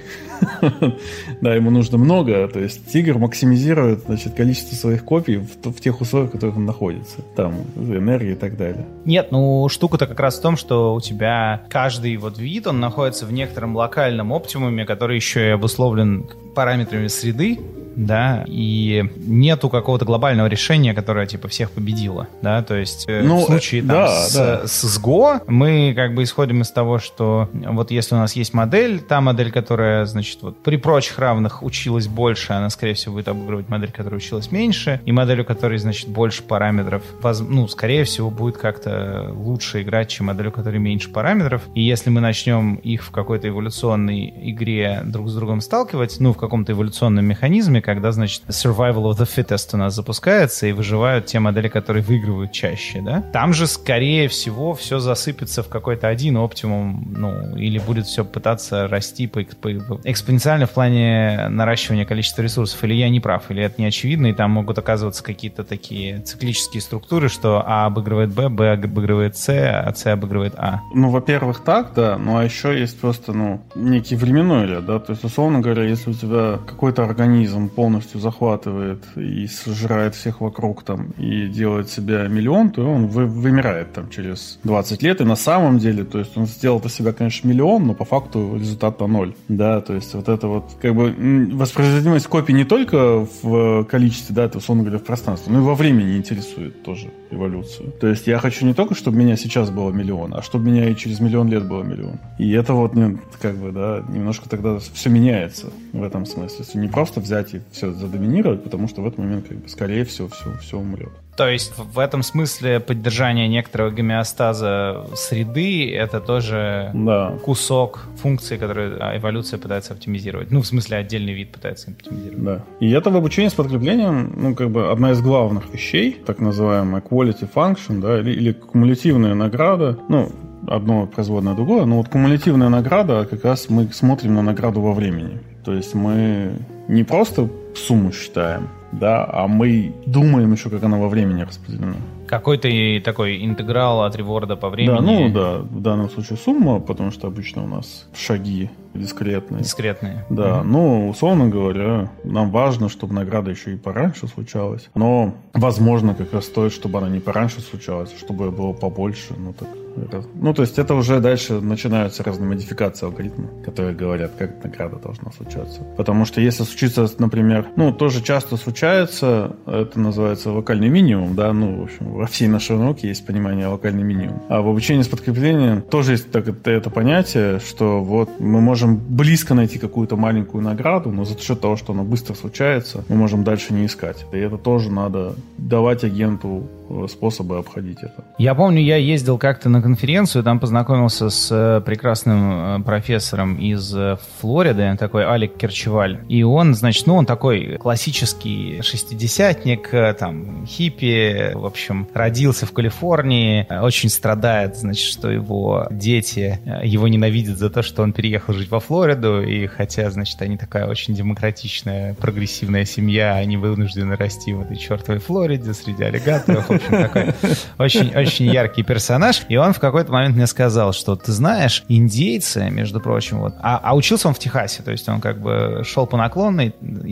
да, ему нужно много, то есть тигр максимизирует, значит, количество своих копий в тех условиях, в которых он находится, там, энергии и так далее. Нет, штука-то как раз в том, что у тебя каждый вид, он находится в некотором локальном оптимуме, который еще и обусловлен параметрами среды, да, и нету какого-то глобального решения, которое, всех победило, да, то есть в случае с Go мы исходим из того, что если у нас есть модель, та модель, которая, значит, при прочих равных училась больше, она, скорее всего, будет обыгрывать модель, которая училась меньше, и модель, у которой, значит, больше параметров, скорее всего, будет как-то лучше играть, чем модель, у которой меньше параметров, и если мы начнем их в какой-то эволюционной игре друг с другом сталкивать, в каком-то эволюционном механизме, когда, значит, survival of the fittest у нас запускается, и выживают те модели, которые выигрывают чаще, да? Там же, скорее всего, все засыпется в какой-то один оптимум, ну, или будет все пытаться расти экспоненциально в плане наращивания количества ресурсов. Или я не прав, или это не очевидно, и там могут оказываться какие-то такие циклические структуры, что А обыгрывает Б, Б обыгрывает С, а С обыгрывает А. Ну, во-первых, так, да, ну, а еще есть просто, ну, некий временной ряд, да, то есть, условно говоря, если у тебя какой-то организм полностью захватывает и сжирает всех вокруг там и делает себя миллион, то он вымирает там через 20 лет, и на самом деле, то есть, он сделал от себя, конечно, миллион, но по факту результат-то 0, да, то есть, вот это вот, как бы, воспроизводимость копий не только в количестве, да, это, условно говоря, в пространстве, но и во времени интересует тоже эволюцию. То есть, я хочу не только, чтобы меня сейчас было миллион, а чтобы меня и через миллион лет было миллион. И это вот, как бы, да, немножко тогда все меняется в этом смысле. Если не просто взять и все задоминировать, потому что в этот момент, как бы, скорее всего, все умрет. То есть в этом смысле поддержание некоторого гомеостаза среды — это тоже кусок функции, которую эволюция пытается оптимизировать. Ну, в смысле, отдельный вид пытается оптимизировать. Да. И это в обучении с подкреплением, ну, как бы одна из главных вещей, так называемая quality function, да, или кумулятивная награда. Ну, одно производное другое, но вот кумулятивная награда, как раз мы смотрим на награду во времени. То есть мы не просто сумму считаем, да, а мы думаем еще, как она во времени распределена. Какой-то такой интеграл от реворда по времени. Да, ну да, в данном случае сумма, потому что обычно у нас шаги дискретные. Дискретные. Да, ну, условно говоря, нам важно, чтобы награда еще и пораньше случалась. Но, возможно, как раз стоит, чтобы она не пораньше случалась, чтобы было побольше. Ну, то есть это уже дальше начинаются разные модификации алгоритма, которые говорят, как награда должна случаться. Потому что если случится, например, ну, тоже часто случается, это называется локальный минимум, да, ну, в общем, во всей нашей науке есть понимание локальный минимум. А в обучении с подкреплением тоже есть это понятие, что вот мы можем близко найти какую-то маленькую награду, но за счет того, что она быстро случается, мы можем дальше не искать. И это тоже надо давать агенту способы обходить это. Я помню, я ездил как-то на конференцию, там познакомился с прекрасным профессором из Флориды, такой Алек Керчеваль. И он, значит, ну, он такой классический шестидесятник, там, хиппи, в общем, родился в Калифорнии, очень страдает, значит, что его дети его ненавидят за то, что он переехал жить во Флориду, и хотя, значит, они такая очень демократичная, прогрессивная семья, они вынуждены расти в этой чертовой Флориде среди аллигаторов. В общем, такой очень яркий персонаж. И он в какой-то момент мне сказал, что, ты знаешь, индейцы, между прочим, вот, а учился он в Техасе, то есть он как бы шел по наклонной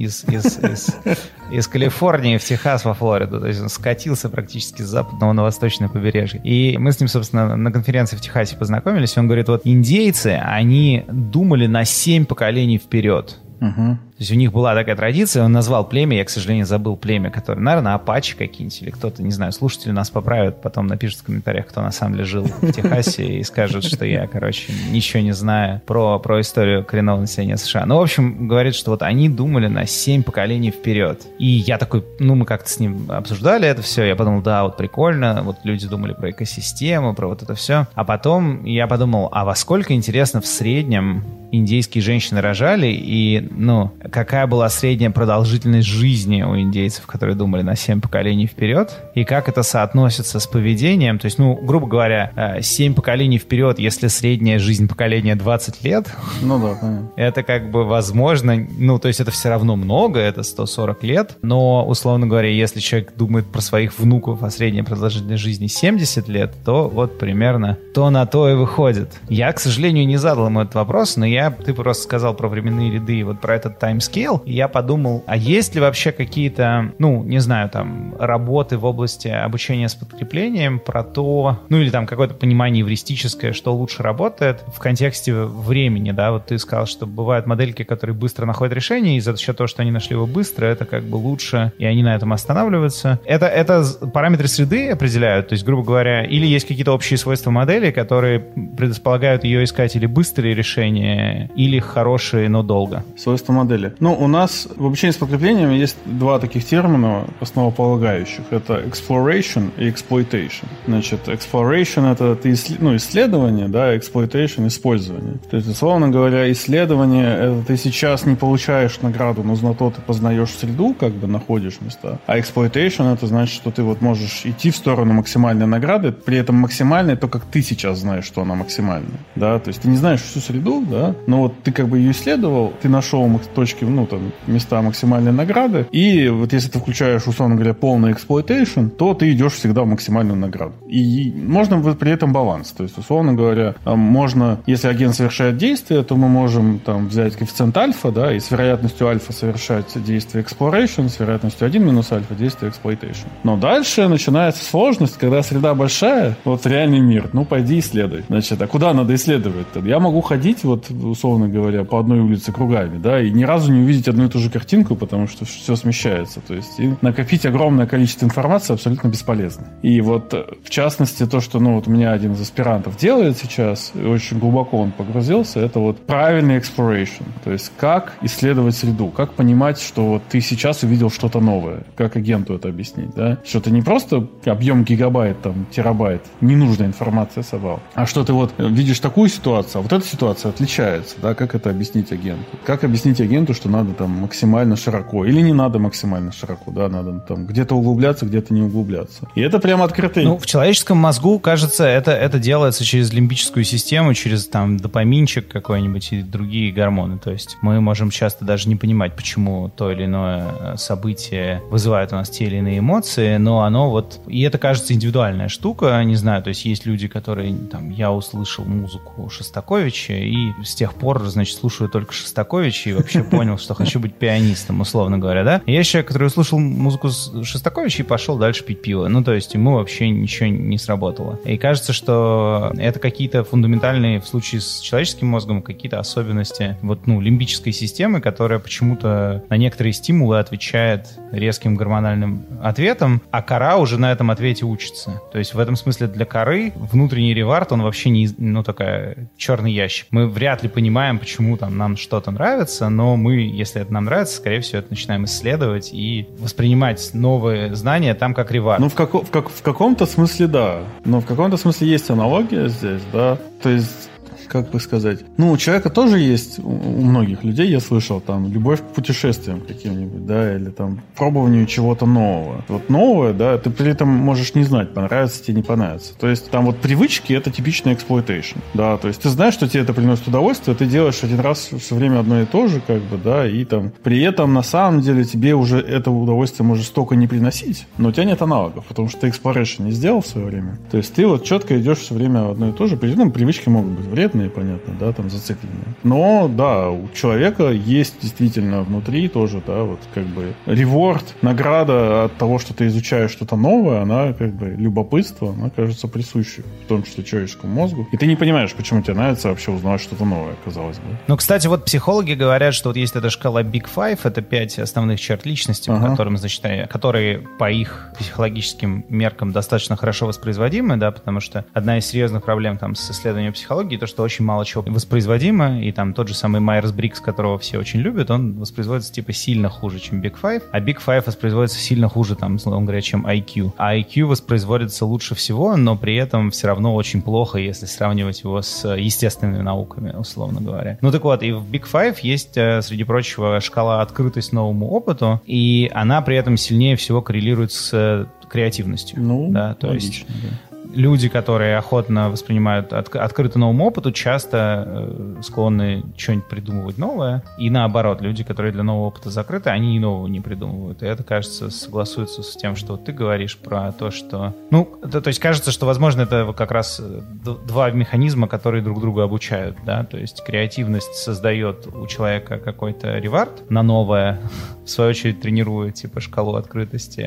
из Калифорнии в Техас во Флориду, то есть он скатился практически с западного на восточное побережье. И мы с ним, собственно, на конференции в Техасе познакомились, и он говорит, вот индейцы, они думали на 7 поколений вперед. Угу. То есть у них была такая традиция, он назвал племя, я, к сожалению, забыл племя, которое, наверное, апачи какие-нибудь, или кто-то, не знаю, слушатели нас поправят, потом напишут в комментариях, кто на самом деле жил в Техасе, и скажут, что я, короче, ничего не знаю про историю коренного населения США. Ну, в общем, говорит, что вот они думали на 7 поколений вперед. И я такой, ну, мы как-то с ним обсуждали это все, я подумал, да, вот прикольно, вот люди думали про экосистему, про вот это все. А потом я подумал, а во сколько, интересно, в среднем индейские женщины рожали, и, ну, какая была средняя продолжительность жизни у индейцев, которые думали на 7 поколений вперед, и как это соотносится с поведением. То есть, ну, грубо говоря, 7 поколений вперед, если средняя жизнь поколения 20 лет, ну да, понятно. Это как бы возможно, ну, то есть это все равно много, это 140 лет, но, условно говоря, если человек думает про своих внуков, а средняя продолжительность жизни 70 лет, то вот примерно то на то и выходит. Я, к сожалению, не задал ему этот вопрос, но ты просто сказал про временные ряды и вот про этот таймскейл, и я подумал, а есть ли вообще какие-то, ну, не знаю, там, работы в области обучения с подкреплением про то, ну, или там какое-то понимание эвристическое, что лучше работает в контексте времени, да, вот ты сказал, что бывают модельки, которые быстро находят решение, и за счет того, что они нашли его быстро, это как бы лучше, и они на этом останавливаются. Это параметры среды определяют, то есть, грубо говоря, или есть какие-то общие свойства модели, которые предрасполагают ее искать или быстрые решения, или хорошие, но долго. Свойства модели. деле? Ну, у нас в обучении с подкреплением есть два таких термина основополагающих. Это exploration и exploitation. Значит, exploration — это исследование, да, exploitation — использование. То есть, условно говоря, исследование — это ты сейчас не получаешь награду, но зато ты познаешь среду, как бы находишь места. А exploitation — это значит, что ты вот можешь идти в сторону максимальной награды, при этом максимальной то, как ты сейчас знаешь, что она максимальная. Да, то есть ты не знаешь всю среду, да, но вот ты как бы ее исследовал, ты нашел точки, места максимальной награды, и вот если ты включаешь, условно говоря, полный exploitation, то ты идешь всегда в максимальную награду. И можно при этом баланс. То есть, условно говоря, можно, если агент совершает действие, то мы можем там взять коэффициент альфа, да, и с вероятностью альфа совершать действие exploration, с вероятностью 1 минус альфа действие exploitation. Но дальше начинается сложность, когда среда большая, вот реальный мир, пойди исследуй. Значит, а куда надо исследовать-то? Я могу ходить, вот, условно говоря, по одной улице кругами, да, и ни разу не увидеть одну и ту же картинку, потому что все смещается. То есть и накопить огромное количество информации абсолютно бесполезно. И вот, в частности, то, что, вот у меня один из аспирантов делает сейчас, и очень глубоко он погрузился, это вот правильный exploration. То есть как исследовать среду, как понимать, что вот ты сейчас увидел что-то новое, как агенту это объяснить, да, что ты не просто объем гигабайт, там, терабайт, ненужная информация собрал, а что ты вот видишь такую ситуацию, а вот эта ситуация отличается, да, как это объяснить агенту? Как объяснить агенту, что надо там максимально широко, или не надо максимально широко, да, надо там где-то углубляться, где-то не углубляться. И это прямо открытый... В человеческом мозгу, кажется, это делается через лимбическую систему, через там допаминчик какой-нибудь и другие гормоны. То есть мы можем часто даже не понимать, почему то или иное событие вызывает у нас те или иные эмоции, но оно вот... И это, кажется, индивидуальная штука, не знаю, то есть есть люди, которые, там, я услышал музыку Шостаковича, и с тех пор, значит, слушаю только Шостаковича, и вообще понял, что хочу быть пианистом, условно говоря, да? И есть человек, который услышал музыку Шостаковича и пошел дальше пить пиво. То есть ему вообще ничего не сработало. И кажется, что это какие-то фундаментальные, в случае с человеческим мозгом, какие-то особенности лимбической системы, которая почему-то на некоторые стимулы отвечает резким гормональным ответом, а кора уже на этом ответе учится. То есть в этом смысле для коры внутренний ревард, он вообще не, такая черный ящик. Мы вряд ли понимаем, почему там нам что-то нравится, но мы, если это нам нравится, скорее всего, это начинаем исследовать и воспринимать новые знания там как ревард. В каком-то смысле да. Но в каком-то смысле есть аналогия здесь, да. То есть, как бы сказать, у человека тоже есть, у многих людей, я слышал, там, любовь к путешествиям каким-нибудь, да, или там пробованию чего-то нового. Вот новое, да, ты при этом можешь не знать, понравится тебе, не понравится. То есть там вот привычки — это типичный exploitation, да, то есть ты знаешь, что тебе это приносит удовольствие, ты делаешь один раз все время одно и то же, как бы, да, и там при этом на самом деле тебе уже это удовольствие может столько не приносить, но у тебя нет аналогов, потому что ты exploration не сделал в свое время. То есть ты вот четко идешь все время в одно и то же, при этом привычки могут быть вредные, понятно, да, там зацикленные. Но, да, у человека есть действительно внутри тоже, да, вот как бы реворд, награда от того, что ты изучаешь что-то новое, она как бы любопытство, она кажется присуща в том числе человеческому мозгу. И ты не понимаешь, почему тебе нравится вообще узнавать что-то новое, казалось бы. Кстати, вот психологи говорят, что вот есть эта шкала Big Five, это 5 основных черт личности, которые по их психологическим меркам достаточно хорошо воспроизводимы, да, потому что одна из серьезных проблем там с исследованием психологии, то, что очень мало чего воспроизводимо, и там тот же самый Майерс-Бриггс, которого все очень любят, он воспроизводится типа сильно хуже, чем Big Five, а Big Five воспроизводится сильно хуже, там, условно говоря, чем IQ. А IQ воспроизводится лучше всего, но при этом все равно очень плохо, если сравнивать его с естественными науками, условно говоря. Так вот, и в Big Five есть, среди прочего, шкала открытость новому опыту, и она при этом сильнее всего коррелирует с креативностью. Да, то логично, есть... Да. Люди, которые охотно воспринимают открыто новому опыту, часто склонны что-нибудь придумывать новое. И наоборот, люди, которые для нового опыта закрыты, они и нового не придумывают. И это, кажется, согласуется с тем, что ты говоришь про то, что... то есть кажется, что, возможно, это как раз два механизма, которые друг друга обучают. Да? То есть креативность создает у человека какой-то ревард на новое, в свою очередь тренирует типа шкалу открытости.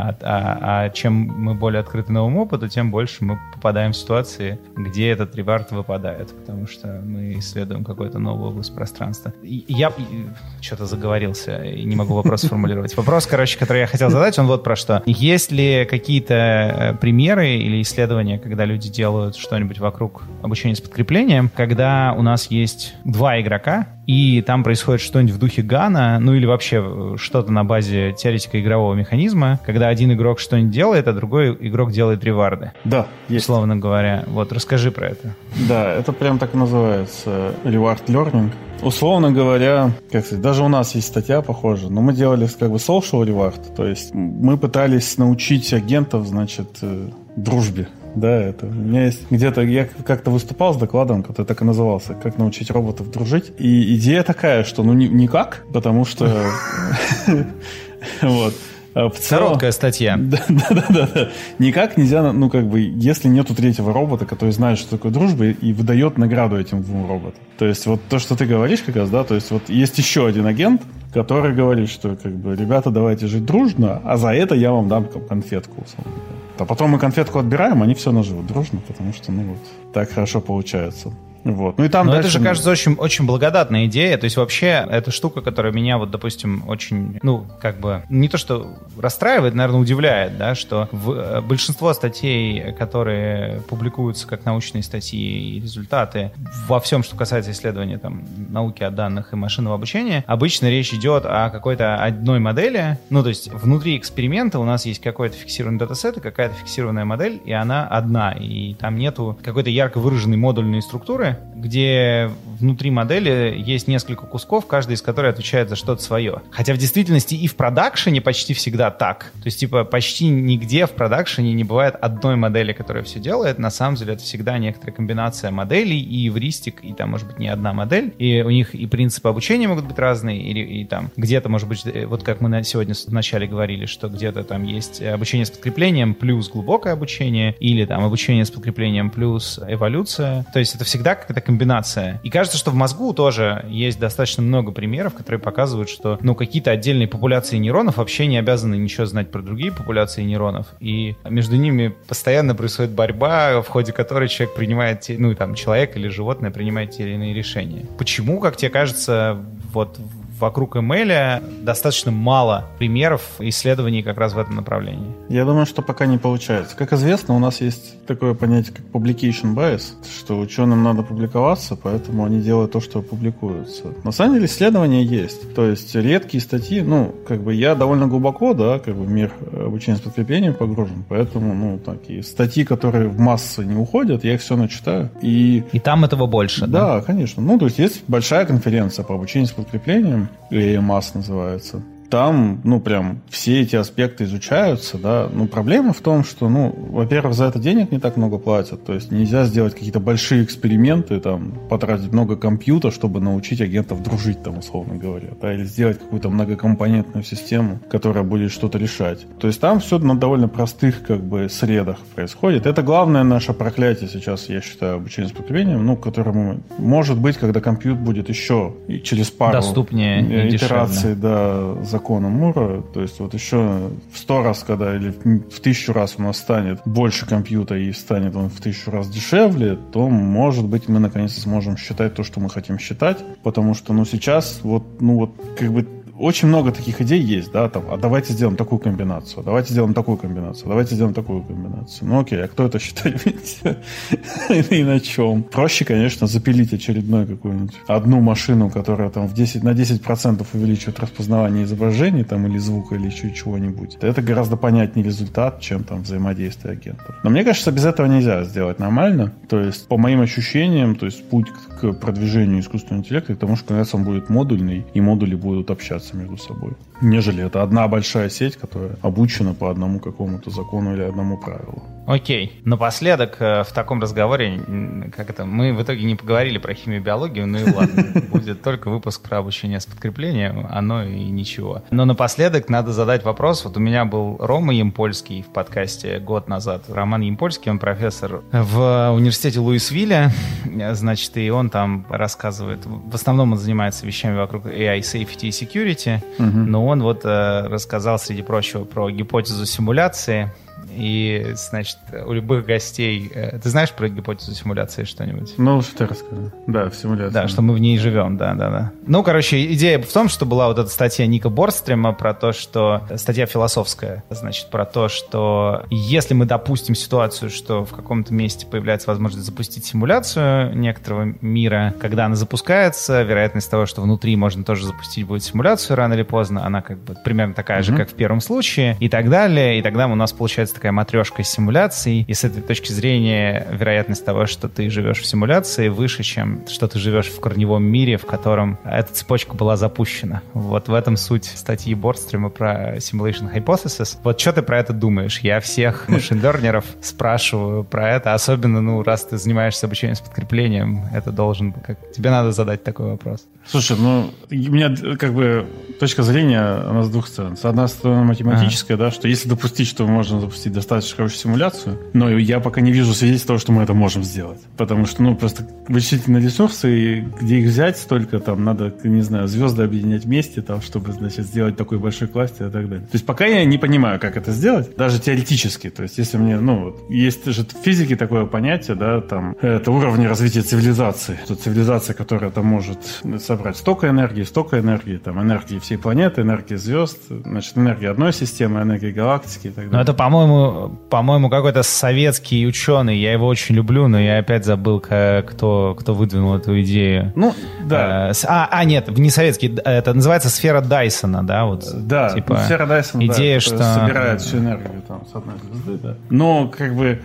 А чем мы более открыты новому опыту, тем больше мы попадаем в ситуации, где этот ревард выпадает, потому что мы исследуем какую-то новую область пространства. Я что-то заговорился и не могу вопрос сформулировать. Вопрос, который я хотел задать, он вот про что. Есть ли какие-то примеры или исследования, когда люди делают что-нибудь вокруг обучения с подкреплением, когда у нас есть два игрока, и там происходит что-нибудь в духе Гана, ну или вообще что-то на базе теоретика игрового механизма, когда один игрок что-нибудь делает, а другой игрок делает реварды. Да, есть. Условно говоря. Вот, расскажи про это. Да, это прям так и называется reward learning. Условно говоря, как сказать, даже у нас есть статья похожая, но мы делали как бы social reward, то есть мы пытались научить агентов, значит, дружбе. Да, это. У меня есть где-то, я как-то выступал с докладом, который так и назывался, как научить роботов дружить. И идея такая, что ну никак, потому что вот. Короткая статья. Да. Никак нельзя, ну, как бы, если нету третьего робота, который знает, что такое дружба, и выдает награду этим двум роботам. То есть, вот то, что ты говоришь как раз, да, то есть, вот есть еще один агент, который говорит, что, как бы, ребята, давайте жить дружно, а за это я вам дам конфетку, условно. А потом мы конфетку отбираем, они все равно живут дружно, потому что, ну, вот, так хорошо получается. Вот. Ну, и там но дальше... это же, кажется, очень, очень благодатная идея. То есть вообще эта штука, которая меня вот, допустим, очень, ну, как бы, не то что расстраивает, наверное, удивляет, да, что большинство статей, которые публикуются как научные статьи и результаты во всем, что касается исследования там, науки о данных и машинного обучения, обычно речь идет о какой-то одной модели. Ну, то есть внутри эксперимента у нас есть какой-то фиксированный датасет и какая-то фиксированная модель, и она одна. И там нету какой-то ярко выраженной модульной структуры, где внутри модели есть несколько кусков, каждый из которых отвечает за что-то свое. Хотя в действительности и в продакшене почти всегда так. То есть, типа, почти нигде в продакшене не бывает одной модели, которая все делает. На самом деле это всегда некоторая комбинация моделей и эвристик, и там может быть не одна модель. И у них и принципы обучения могут быть разные, и там где-то, может быть, вот как мы сегодня вначале говорили, что где-то там есть обучение с подкреплением плюс глубокое обучение, или там обучение с подкреплением плюс эволюция. То есть это всегда какая-то комбинация. И кажется, что в мозгу тоже есть достаточно много примеров, которые показывают, что, ну, какие-то отдельные популяции нейронов вообще не обязаны ничего знать про другие популяции нейронов. И между ними постоянно происходит борьба, в ходе которой человек принимает, ну, там, человек или животное принимает те или иные решения. Почему, как тебе кажется, вот вокруг ML достаточно мало примеров исследований как раз в этом направлении? Я думаю, что пока не получается. Как известно, у нас есть такое понятие, как publication bias, что ученым надо публиковаться, поэтому они делают то, что публикуются. На самом деле исследования есть. То есть редкие статьи, ну, как бы я довольно глубоко, да, как бы в мир обучения с подкреплением погружен, поэтому, ну, такие статьи, которые в массы не уходят, я их все начитаю. И там этого больше, да? Да, конечно. Ну, то есть есть большая конференция по обучению с подкреплением, EMAS называется. Там, ну, прям все эти аспекты изучаются, да. Ну, проблема в том, что, ну, во-первых, за это денег не так много платят. То есть нельзя сделать какие-то большие эксперименты, там, потратить много компьютера, чтобы научить агентов дружить, там, условно говоря. Да, или сделать какую-то многокомпонентную систему, которая будет что-то решать. То есть там все на довольно простых, как бы, средах происходит. Это главное наше проклятие сейчас, я считаю, обучение с подкреплением, ну, которому, может быть, когда компьютер будет еще и через пару доступнее итераций, да, закона Мура, то есть вот еще в 100 раз, когда или в 1000 раз у нас станет больше компьютера и станет он в 1000 раз дешевле, то, может быть, мы наконец-то сможем считать то, что мы хотим считать, потому что, ну, сейчас вот, ну, вот, как бы очень много таких идей есть, да, там, а давайте сделаем такую комбинацию, давайте сделаем такую комбинацию, давайте сделаем такую комбинацию. Ну, окей, а кто это считает? И на чем? Проще, конечно, запилить очередную какую-нибудь одну машину, которая там на 10% увеличивает распознавание изображений, там, или звука, или еще чего-нибудь. Это гораздо понятнее результат, чем там взаимодействие агентов. Но мне кажется, без этого нельзя сделать нормально. То есть, по моим ощущениям, то есть путь к продвижению искусственного интеллекта, к тому, что, наконец, он будет модульный, и модули будут общаться между собой, нежели это одна большая сеть, которая обучена по одному какому-то закону или одному правилу. Окей. Напоследок в таком разговоре, как это, мы в итоге не поговорили про химию и биологию, ну и ладно, будет только выпуск про обучение с подкреплением, оно и ничего. Но напоследок надо задать вопрос. Вот у меня был Рома Ямпольский в подкасте год назад. Роман Ямпольский, он профессор в университете Луисвилля, значит, и он там рассказывает, в основном он занимается вещами вокруг AI, safety и security, но он вот рассказал, среди прочего, про гипотезу симуляции, И, значит, у любых гостей... Ты знаешь про гипотезу симуляции что-нибудь? Ну, что ты расскажи. Да, в симуляции. Да, что мы в ней живем, да. Ну, короче, идея в том, что была вот эта статья Ника Борстрема про то, что... Статья философская, значит, про то, что если мы допустим ситуацию, что в каком-то месте появляется возможность запустить симуляцию некоторого мира, когда она запускается, вероятность того, что внутри можно тоже запустить будет симуляцию рано или поздно, она как бы примерно такая же, как в первом случае, и так далее. И тогда у нас получается такая матрешка из симуляций, и с этой точки зрения вероятность того, что ты живешь в симуляции, выше, чем что ты живешь в корневом мире, в котором эта цепочка была запущена. Вот в этом суть статьи Борстрема про Simulation Hypothesis. Вот что ты про это думаешь? Я всех машин-лернеров спрашиваю про это, особенно, раз ты занимаешься обучением с подкреплением, это тебе надо задать такой вопрос. Слушай, у меня как бы точка зрения, она с двух сторон. С одной стороны, математическая, да, что если допустить, что можно запустить достаточно хорошую симуляцию, но я пока не вижу свидетельств того, что мы это можем сделать. Потому что, просто вычислительные ресурсы, где их взять столько, там, надо, не знаю, звезды объединять вместе, там, чтобы, значит, сделать такой большой кластер и так далее. То есть пока я не понимаю, как это сделать, даже теоретически. То есть если мне, есть же в физике такое понятие, да, там, это уровни развития цивилизации. Это цивилизация, которая там может собрать столько энергии, там, энергии всей планеты, энергии звезд, значит, энергия одной системы, энергия галактики и так далее. Но это, по-моему, какой-то советский ученый, я его очень люблю, но я опять забыл, кто выдвинул эту идею. Да. Нет, не советский, это называется сфера Дайсона, да? Вот, да, типа, сфера Дайсона, идея, что собирает всю энергию там с одной звезды, да. Но, как бы,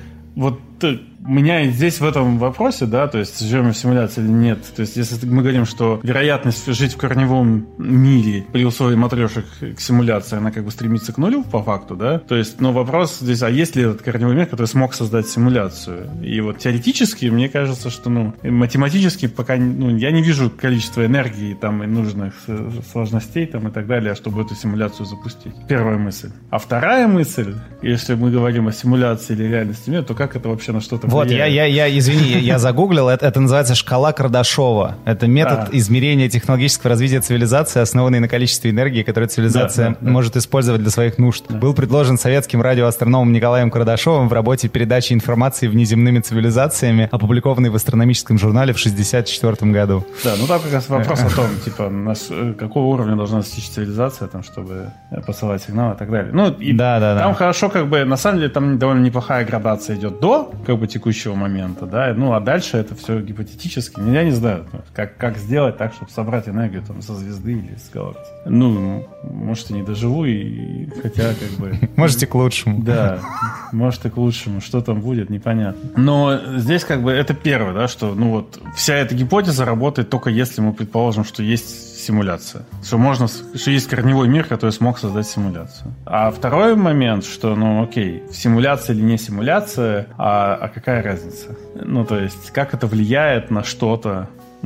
у меня здесь в этом вопросе, да, то есть живем в симуляции или нет, то есть если мы говорим, что вероятность жить в корневом мире при условии матрешек к симуляции, она как бы стремится к нулю по факту, да, то есть, вопрос здесь, а есть ли этот корневой мир, который смог создать симуляцию? И вот теоретически, мне кажется, что, математически пока, я не вижу количества энергии там и нужных сложностей там и так далее, чтобы эту симуляцию запустить. Первая мысль. А вторая мысль, если мы говорим о симуляции или реальности мира, то как это вообще на что-то вот, извини, я загуглил, это называется шкала Кардашова. Это метод измерения технологического развития цивилизации, основанный на количестве энергии, которую цивилизация может использовать для своих нужд. Был предложен советским радиоастрономом Николаем Кардашовым в работе передачи информации внеземными цивилизациями, опубликованной в астрономическом журнале в 1964 году. Да, там как раз вопрос о том, типа, какого уровня должна достичь цивилизация, там, чтобы посылать сигналы и так далее. Там хорошо, как бы, на самом деле, там довольно неплохая градация идет до, как бы, текущего момента, да, а дальше это все гипотетически. Я не знаю, как сделать так, чтобы собрать энергию там со звезды или с галактики. Может, и не доживу, хотя, как бы... Может, и к лучшему. Да, может, и к лучшему. Что там будет, непонятно. Но здесь, как бы, это первое, да, что, вся эта гипотеза работает только если мы предположим, что есть симуляция. Что есть корневой мир, который смог создать симуляцию. А второй момент, что, окей, симуляция или не симуляция, а какая разница? То есть, как это влияет на что-то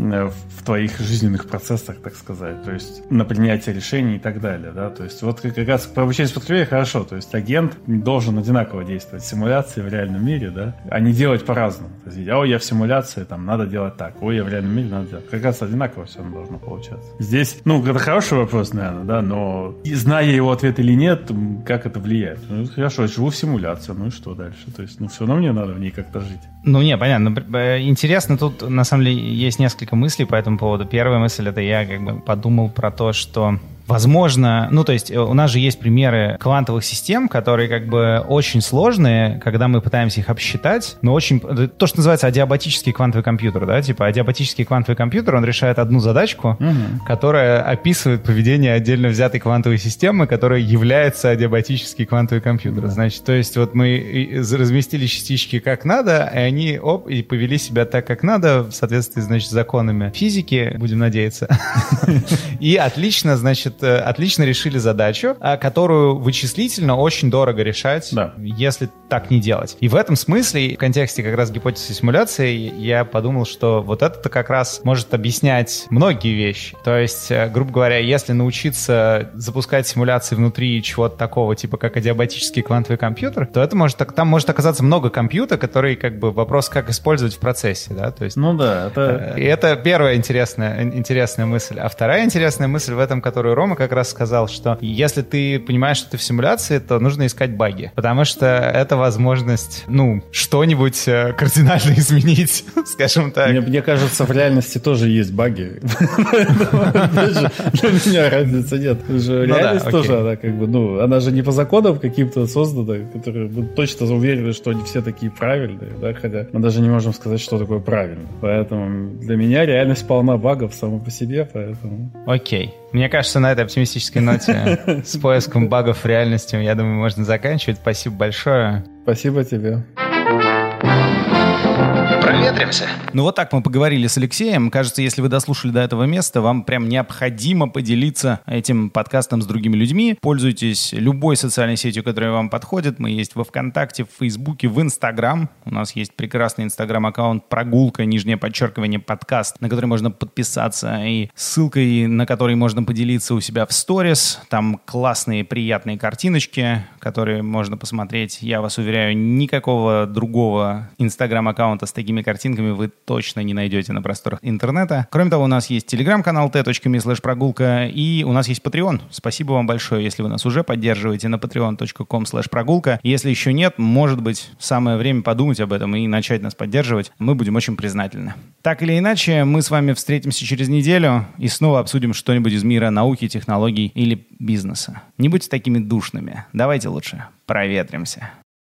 в твоих жизненных процессах, так сказать, то есть на принятие решений и так далее, да, то есть вот как раз по обучению с подкреплением хорошо, то есть агент должен одинаково действовать в симуляции в реальном мире, да, а не делать по-разному. То есть, я в симуляции, там, надо делать так, я в реальном мире, надо делать. Как раз одинаково все должно получаться. Здесь, это хороший вопрос, наверное, да, но зная его ответ или нет, как это влияет? Хорошо, я живу в симуляции, и что дальше? То есть, все равно мне надо в ней как-то жить. Понятно. Интересно, тут, на самом деле, есть несколько мыслей по этому поводу. Первая мысль — это я как бы подумал про то, что возможно, то есть у нас же есть примеры квантовых систем, которые как бы очень сложные, когда мы пытаемся их обсчитать, но очень... То, что называется адиабатический квантовый компьютер, да, типа адиабатический квантовый компьютер, он решает одну задачку, которая описывает поведение отдельно взятой квантовой системы, которая является адиабатический квантовый компьютер. Значит, то есть вот мы разместили частички как надо, и они и повели себя так, как надо, в соответствии, значит, с законами физики, будем надеяться. И отлично решили задачу, которую вычислительно очень дорого решать, если так не делать. И в этом смысле, в контексте как раз гипотезы симуляции, я подумал, что вот это как раз может объяснять многие вещи. То есть, грубо говоря, если научиться запускать симуляции внутри чего-то такого, типа как адиабатический квантовый компьютер, то там может оказаться много компьютера, который как бы вопрос, как использовать в процессе, да, то есть... это... И это первая интересная мысль. А вторая интересная мысль в этом, которую Рома как раз сказал, что если ты понимаешь, что ты в симуляции, то нужно искать баги, потому что это возможность, что-нибудь кардинально изменить, скажем так. Мне кажется, в реальности тоже есть баги. Для меня разницы нет. Реальность тоже, она она же не по законам каким-то создана, которые мы точно уверены, что они все такие правильные, да, хотя мы даже не можем сказать, что такое правильно. Поэтому для меня реальность полна багов сама по себе, поэтому... Окей. Мне кажется, на этой оптимистической ноте с поиском багов в реальности, я думаю, можно заканчивать. Спасибо большое. Спасибо тебе. Проветримся. Вот так мы поговорили с Алексеем. Кажется, если вы дослушали до этого места, вам прям необходимо поделиться этим подкастом с другими людьми. Пользуйтесь любой социальной сетью, которая вам подходит. Мы есть во ВКонтакте, в Фейсбуке, в Инстаграм. У нас есть прекрасный Инстаграм-аккаунт «Прогулка», _ подкаст, на который можно подписаться, и ссылкой, на который можно поделиться у себя в сторис. Там классные, приятные картиночки, которые можно посмотреть. Я вас уверяю, никакого другого Инстаграм-аккаунта с такими картинками вы точно не найдете на просторах интернета. Кроме того, у нас есть телеграм-канал t.me/прогулка, и у нас есть Patreon. Спасибо вам большое, если вы нас уже поддерживаете на patreon.com/прогулка. Если еще нет, может быть, самое время подумать об этом и начать нас поддерживать. Мы будем очень признательны. Так или иначе, мы с вами встретимся через неделю и снова обсудим что-нибудь из мира науки, технологий или бизнеса. Не будьте такими душными. Давайте лучше проветримся.